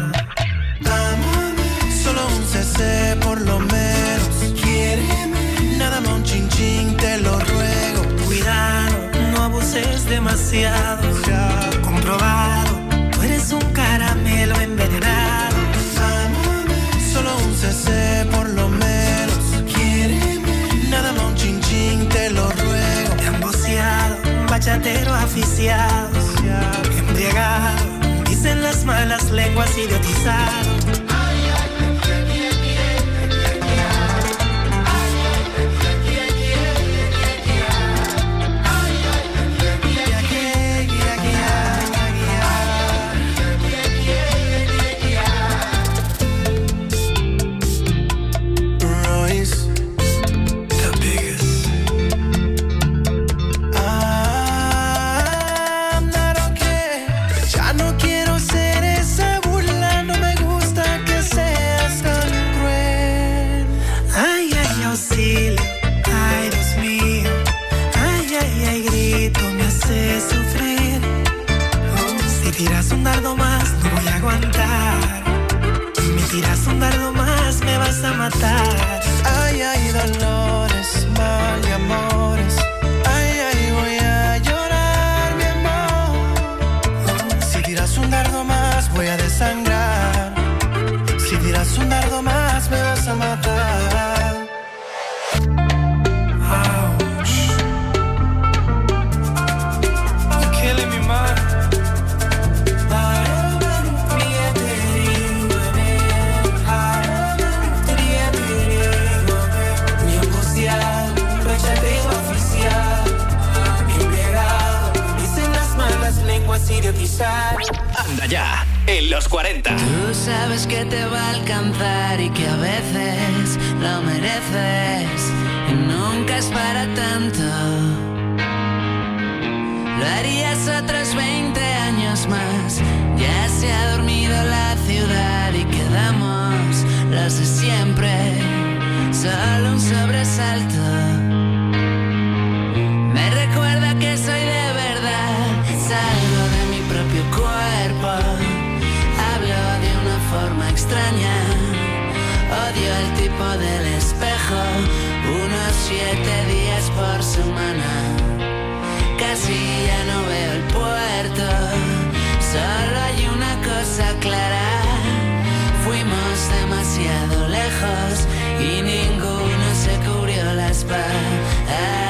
[SPEAKER 11] Solo un C C por lo menos. Quiéreme, nada más un chin chin, te lo ruego. Cuidado, no abuses demasiado. Ya comprobado, tú eres un caramelo envenenado. Solo un C C por lo menos. Quiéreme, nada más un chin chin, te lo ruego. Emboceado, bachatero aficiado, embriagado, dicen las malas lenguas, idiotizado. Tiras un dardo más, no voy a aguantar. Me tiras un dardo más, me vas a matar. Ay, ay, dolores, mal de amores. Ay, ay, voy a llorar, mi amor. Si tiras un dardo más, voy a desangrar. Si tiras un dardo más, me vas a matar. Ouch. You're killing me, man.
[SPEAKER 5] Anda ya, en los cuarenta.
[SPEAKER 19] Tú sabes que te va a alcanzar y que a veces lo mereces y nunca es para tanto. Lo harías otros veinte años más. Ya se ha dormido la ciudad y quedamos los de siempre. Solo un sobresalto me recuerda que soy de verdad. Salgo de mi propio cuerpo, hablo de una forma extraña. Odio el tipo del espejo, unos siete días por semana. Casi ya no veo el puerto, solo hay una cosa clara. Fuimos demasiado lejos y ninguno se cubrió la espalda.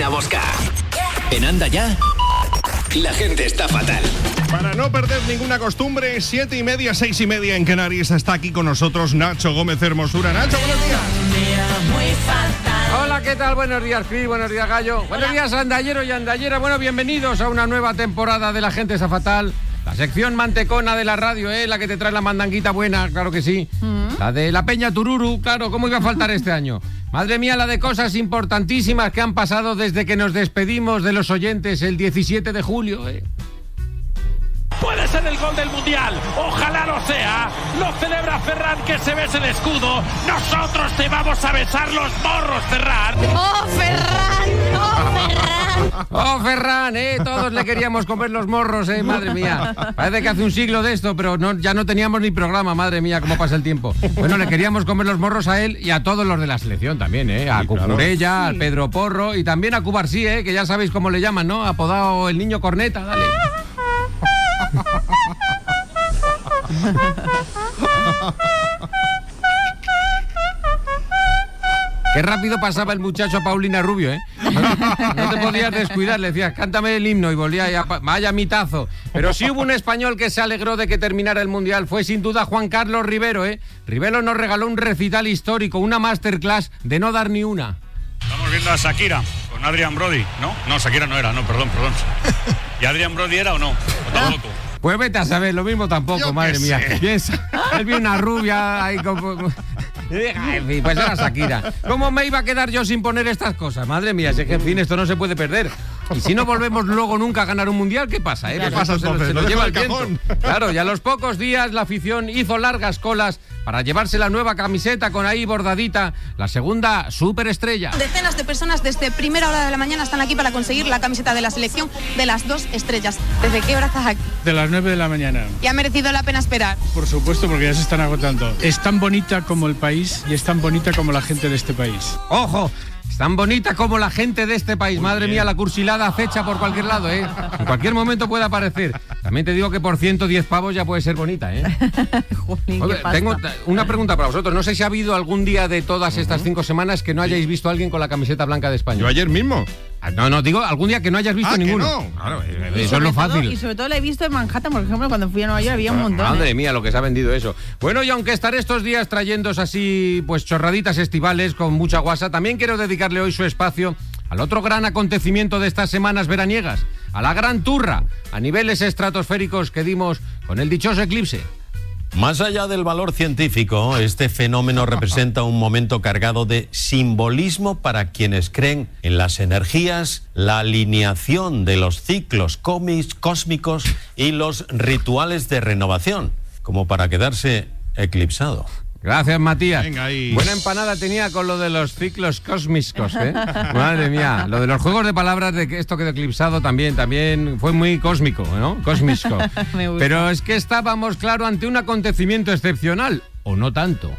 [SPEAKER 5] La Bosca. En Anda Ya, la gente está fatal.
[SPEAKER 3] Para no perder ninguna costumbre, siete y media, seis y media en Canarias, está aquí con nosotros Nacho Gómez Hermosura. Nacho, buenos días.
[SPEAKER 20] Hola, ¿qué tal? Buenos días, Cris, buenos días, Gallo. Buenos días, andallero y andallera. Bueno, bienvenidos a una nueva temporada de La Gente Está Fatal. La sección mantecona de la radio, ¿eh? La que te trae la mandanguita buena, claro que sí. Mm. La de la Peña Tururu, claro, ¿cómo iba a faltar este año? Madre mía, la de cosas importantísimas que han pasado desde que nos despedimos de los oyentes el diecisiete de julio, ¿eh?
[SPEAKER 21] Puede ser el gol del Mundial, ojalá lo sea. Lo celebra Ferran, que se besa el escudo. Nosotros te vamos a besar los morros, Ferran.
[SPEAKER 12] ¡Oh, Ferran! ¡Oh, Ferran!
[SPEAKER 20] ¡Oh, Ferran! ¿eh? Todos le queríamos comer los morros, ¿eh? Madre mía. Parece que hace un siglo de esto, pero no, ya no teníamos ni programa, madre mía, cómo pasa el tiempo. Bueno, le queríamos comer los morros a él y a todos los de la selección también, ¿eh? A sí, Cucurella, claro. Al Pedro Porro y también a Cubarsí, ¿eh? Que ya sabéis cómo le llaman, ¿no? Apodado el niño corneta, dale. Qué rápido pasaba el muchacho a Paulina Rubio, ¿eh? No te, no te podías descuidar, le decías, cántame el himno y volvía ya, vaya mitazo. Pero sí hubo un español que se alegró de que terminara el Mundial, fue sin duda Juan Carlos Rivero, ¿eh? Rivero nos regaló un recital histórico, una masterclass de no dar ni una.
[SPEAKER 22] Estamos viendo a Shakira con Adrian Brody, ¿no? No, Shakira no era, no, perdón, perdón. ¿Y Adrian Brody era o no? ¿O tampoco?
[SPEAKER 20] Pues vete a saber, lo mismo tampoco, Yo madre mía. Piensa, él vio una rubia ahí como... Pues era Shakira. ¿Cómo me iba a quedar yo sin poner estas cosas? Madre mía, si es que en fin, esto no se puede perder. Y si no volvemos luego nunca a ganar un mundial, ¿qué pasa? ¿Eh?
[SPEAKER 3] ¿Qué pasa entonces?
[SPEAKER 20] Se lo, se lo lleva el viento. Claro, y a los pocos días la afición hizo largas colas para llevarse la nueva camiseta con ahí bordadita, la segunda superestrella.
[SPEAKER 23] Decenas de personas desde primera hora de la mañana están aquí para conseguir la camiseta de la selección de las dos estrellas. ¿Desde qué hora estás aquí?
[SPEAKER 24] De las nueve de la mañana.
[SPEAKER 23] ¿Y ha merecido la pena esperar?
[SPEAKER 24] Por supuesto, porque ya se están agotando. Es tan bonita como el país y es tan bonita como la gente de este país.
[SPEAKER 20] ¡Ojo! Tan bonita como la gente de este país. Madre mía, la cursilada acecha por cualquier lado, ¿eh? En cualquier momento puede aparecer. También te digo que por ciento diez pavos ya puede ser bonita, ¿eh?
[SPEAKER 12] Jolín,
[SPEAKER 20] Oye, tengo una pregunta para vosotros. No sé si ha habido algún día de todas estas cinco semanas que no hayáis visto a alguien con la camiseta blanca de España.
[SPEAKER 3] Yo ayer mismo.
[SPEAKER 20] No, no, digo algún día que no hayas visto
[SPEAKER 3] ah,
[SPEAKER 20] ninguno.
[SPEAKER 3] Que no. Claro,
[SPEAKER 20] eso es lo fácil.
[SPEAKER 12] Todo, y sobre todo la he visto en Manhattan, por ejemplo, cuando fui a Nueva York había un montón.
[SPEAKER 20] Madre
[SPEAKER 12] ¿eh?
[SPEAKER 20] mía, lo que se ha vendido eso. Bueno, y aunque estaré estos días trayéndos así, pues chorraditas estivales con mucha guasa, también quiero dedicarle hoy su espacio al otro gran acontecimiento de estas semanas veraniegas, a la gran turra, a niveles estratosféricos que dimos con el dichoso eclipse.
[SPEAKER 25] Más allá del valor científico, este fenómeno representa un momento cargado de simbolismo para quienes creen en las energías, la alineación de los ciclos cósmicos y los rituales de renovación, como para quedarse eclipsado.
[SPEAKER 20] Gracias, Matías.
[SPEAKER 3] Venga, ahí.
[SPEAKER 20] Buena empanada tenía con lo de los ciclos cósmicos, ¿eh? Madre mía, lo de los juegos de palabras de que esto quedó eclipsado también, también fue muy cósmico, ¿no? Cósmico. Pero es que estábamos, claro, ante un acontecimiento excepcional, o no tanto.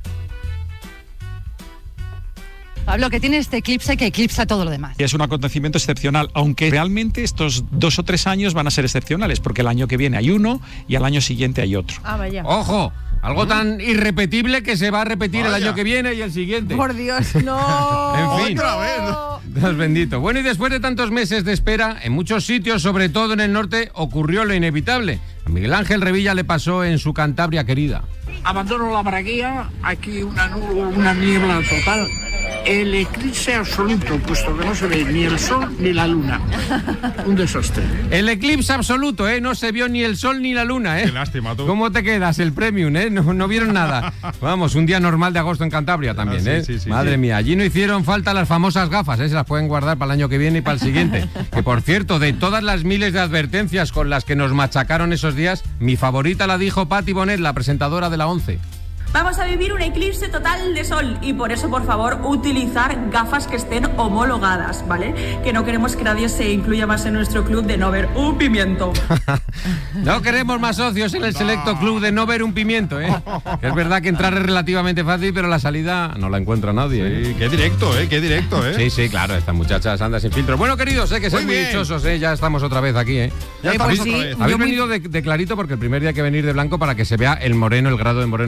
[SPEAKER 26] Pablo, que tiene este eclipse que eclipsa todo lo demás.
[SPEAKER 27] Es un acontecimiento excepcional, aunque realmente estos dos o tres años van a ser excepcionales, porque el año que viene hay uno y al año siguiente hay otro.
[SPEAKER 12] Ah, vaya.
[SPEAKER 20] ¡Ojo! Algo tan irrepetible que se va a repetir Vaya. el año que viene y el siguiente.
[SPEAKER 12] Por Dios, no.
[SPEAKER 20] En fin.
[SPEAKER 3] Otra vez.
[SPEAKER 20] Dios bendito. Bueno, y después de tantos meses de espera, en muchos sitios, sobre todo en el norte, ocurrió lo inevitable. A Miguel Ángel Revilla le pasó en su Cantabria querida.
[SPEAKER 28] Abandono la braguía, aquí una, una niebla total. El eclipse absoluto, puesto que no se ve ni el sol ni la luna. Un desastre.
[SPEAKER 20] El eclipse absoluto, ¿eh? No se vio ni el sol ni la luna, ¿eh?
[SPEAKER 3] Qué lástima, tú.
[SPEAKER 20] ¿Cómo te quedas? El premium, ¿eh? No, no vieron nada. Vamos, un día normal de agosto en Cantabria también,
[SPEAKER 3] ah, sí,
[SPEAKER 20] ¿eh?
[SPEAKER 3] Sí, sí,
[SPEAKER 20] Madre
[SPEAKER 3] sí.
[SPEAKER 20] mía, allí no hicieron falta las famosas gafas, ¿eh? Se las pueden guardar para el año que viene y para el siguiente. Que, por cierto, de todas las miles de advertencias con las que nos machacaron esos días, mi favorita la dijo Patti Bonet, la presentadora de la once.
[SPEAKER 29] Vamos a vivir un eclipse total de sol y por eso, por favor, utilizar gafas que estén homologadas, ¿vale? Que no queremos que nadie se incluya más en nuestro club de no ver un pimiento.
[SPEAKER 20] No queremos más socios en el selecto club de no ver un pimiento, ¿eh? Que es verdad que entrar es relativamente fácil, pero la salida no la encuentra nadie. ¿eh?
[SPEAKER 3] Sí, qué directo, ¿eh? Qué directo, ¿eh?
[SPEAKER 20] Sí, sí, claro, estas muchachas andan sin filtro. Bueno, queridos, ¿eh? Que sois muy, muy dichosos, ¿eh? Ya estamos otra vez aquí, ¿eh?
[SPEAKER 3] Ya estamos
[SPEAKER 20] ¿Habéis,
[SPEAKER 3] otra vez.
[SPEAKER 20] Habéis venido de, de clarito porque el primer día hay que venir de blanco para que se vea el moreno, el grado de moreno de cada uno.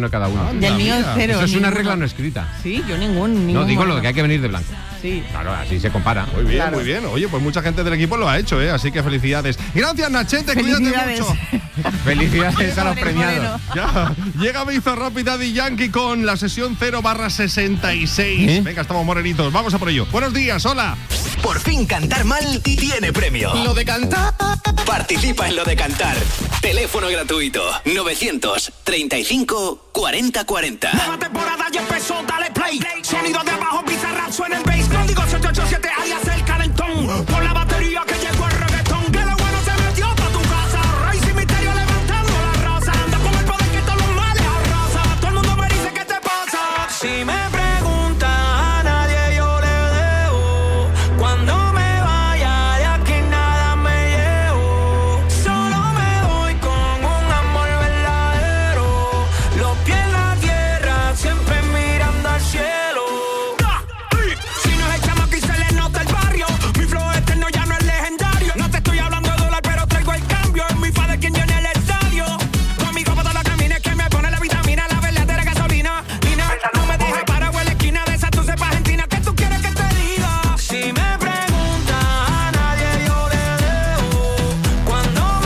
[SPEAKER 12] Y el mío es cero.
[SPEAKER 20] Eso es
[SPEAKER 12] ninguno.
[SPEAKER 20] una regla no escrita.
[SPEAKER 12] Sí, yo ningún. ningún
[SPEAKER 20] No, digo lo
[SPEAKER 12] bueno.
[SPEAKER 20] que hay que venir de blanco.
[SPEAKER 12] Sí.
[SPEAKER 20] Claro, así se compara.
[SPEAKER 3] Muy bien,
[SPEAKER 12] Claro.
[SPEAKER 3] muy bien. Oye, pues mucha gente del equipo lo ha hecho, ¿eh? Así que felicidades. Gracias, Nachete, cuídate
[SPEAKER 12] Felicidades.
[SPEAKER 3] mucho.
[SPEAKER 20] Felicidades a los
[SPEAKER 12] Pobre
[SPEAKER 20] premiados.
[SPEAKER 3] Ya, llega Bizarrap y Daddy Yankee con la sesión cero barra sesenta y seis.
[SPEAKER 20] ¿Eh?
[SPEAKER 3] Venga, estamos morenitos, vamos a por ello. Buenos días, hola.
[SPEAKER 5] Por fin cantar mal tiene premio.
[SPEAKER 3] Lo de cantar.
[SPEAKER 5] Participa en Lo de Cantar. Teléfono gratuito novecientos treinta y cinco cuarenta cuarenta.
[SPEAKER 11] Nueva temporada ya empezó, dale play. Sonido de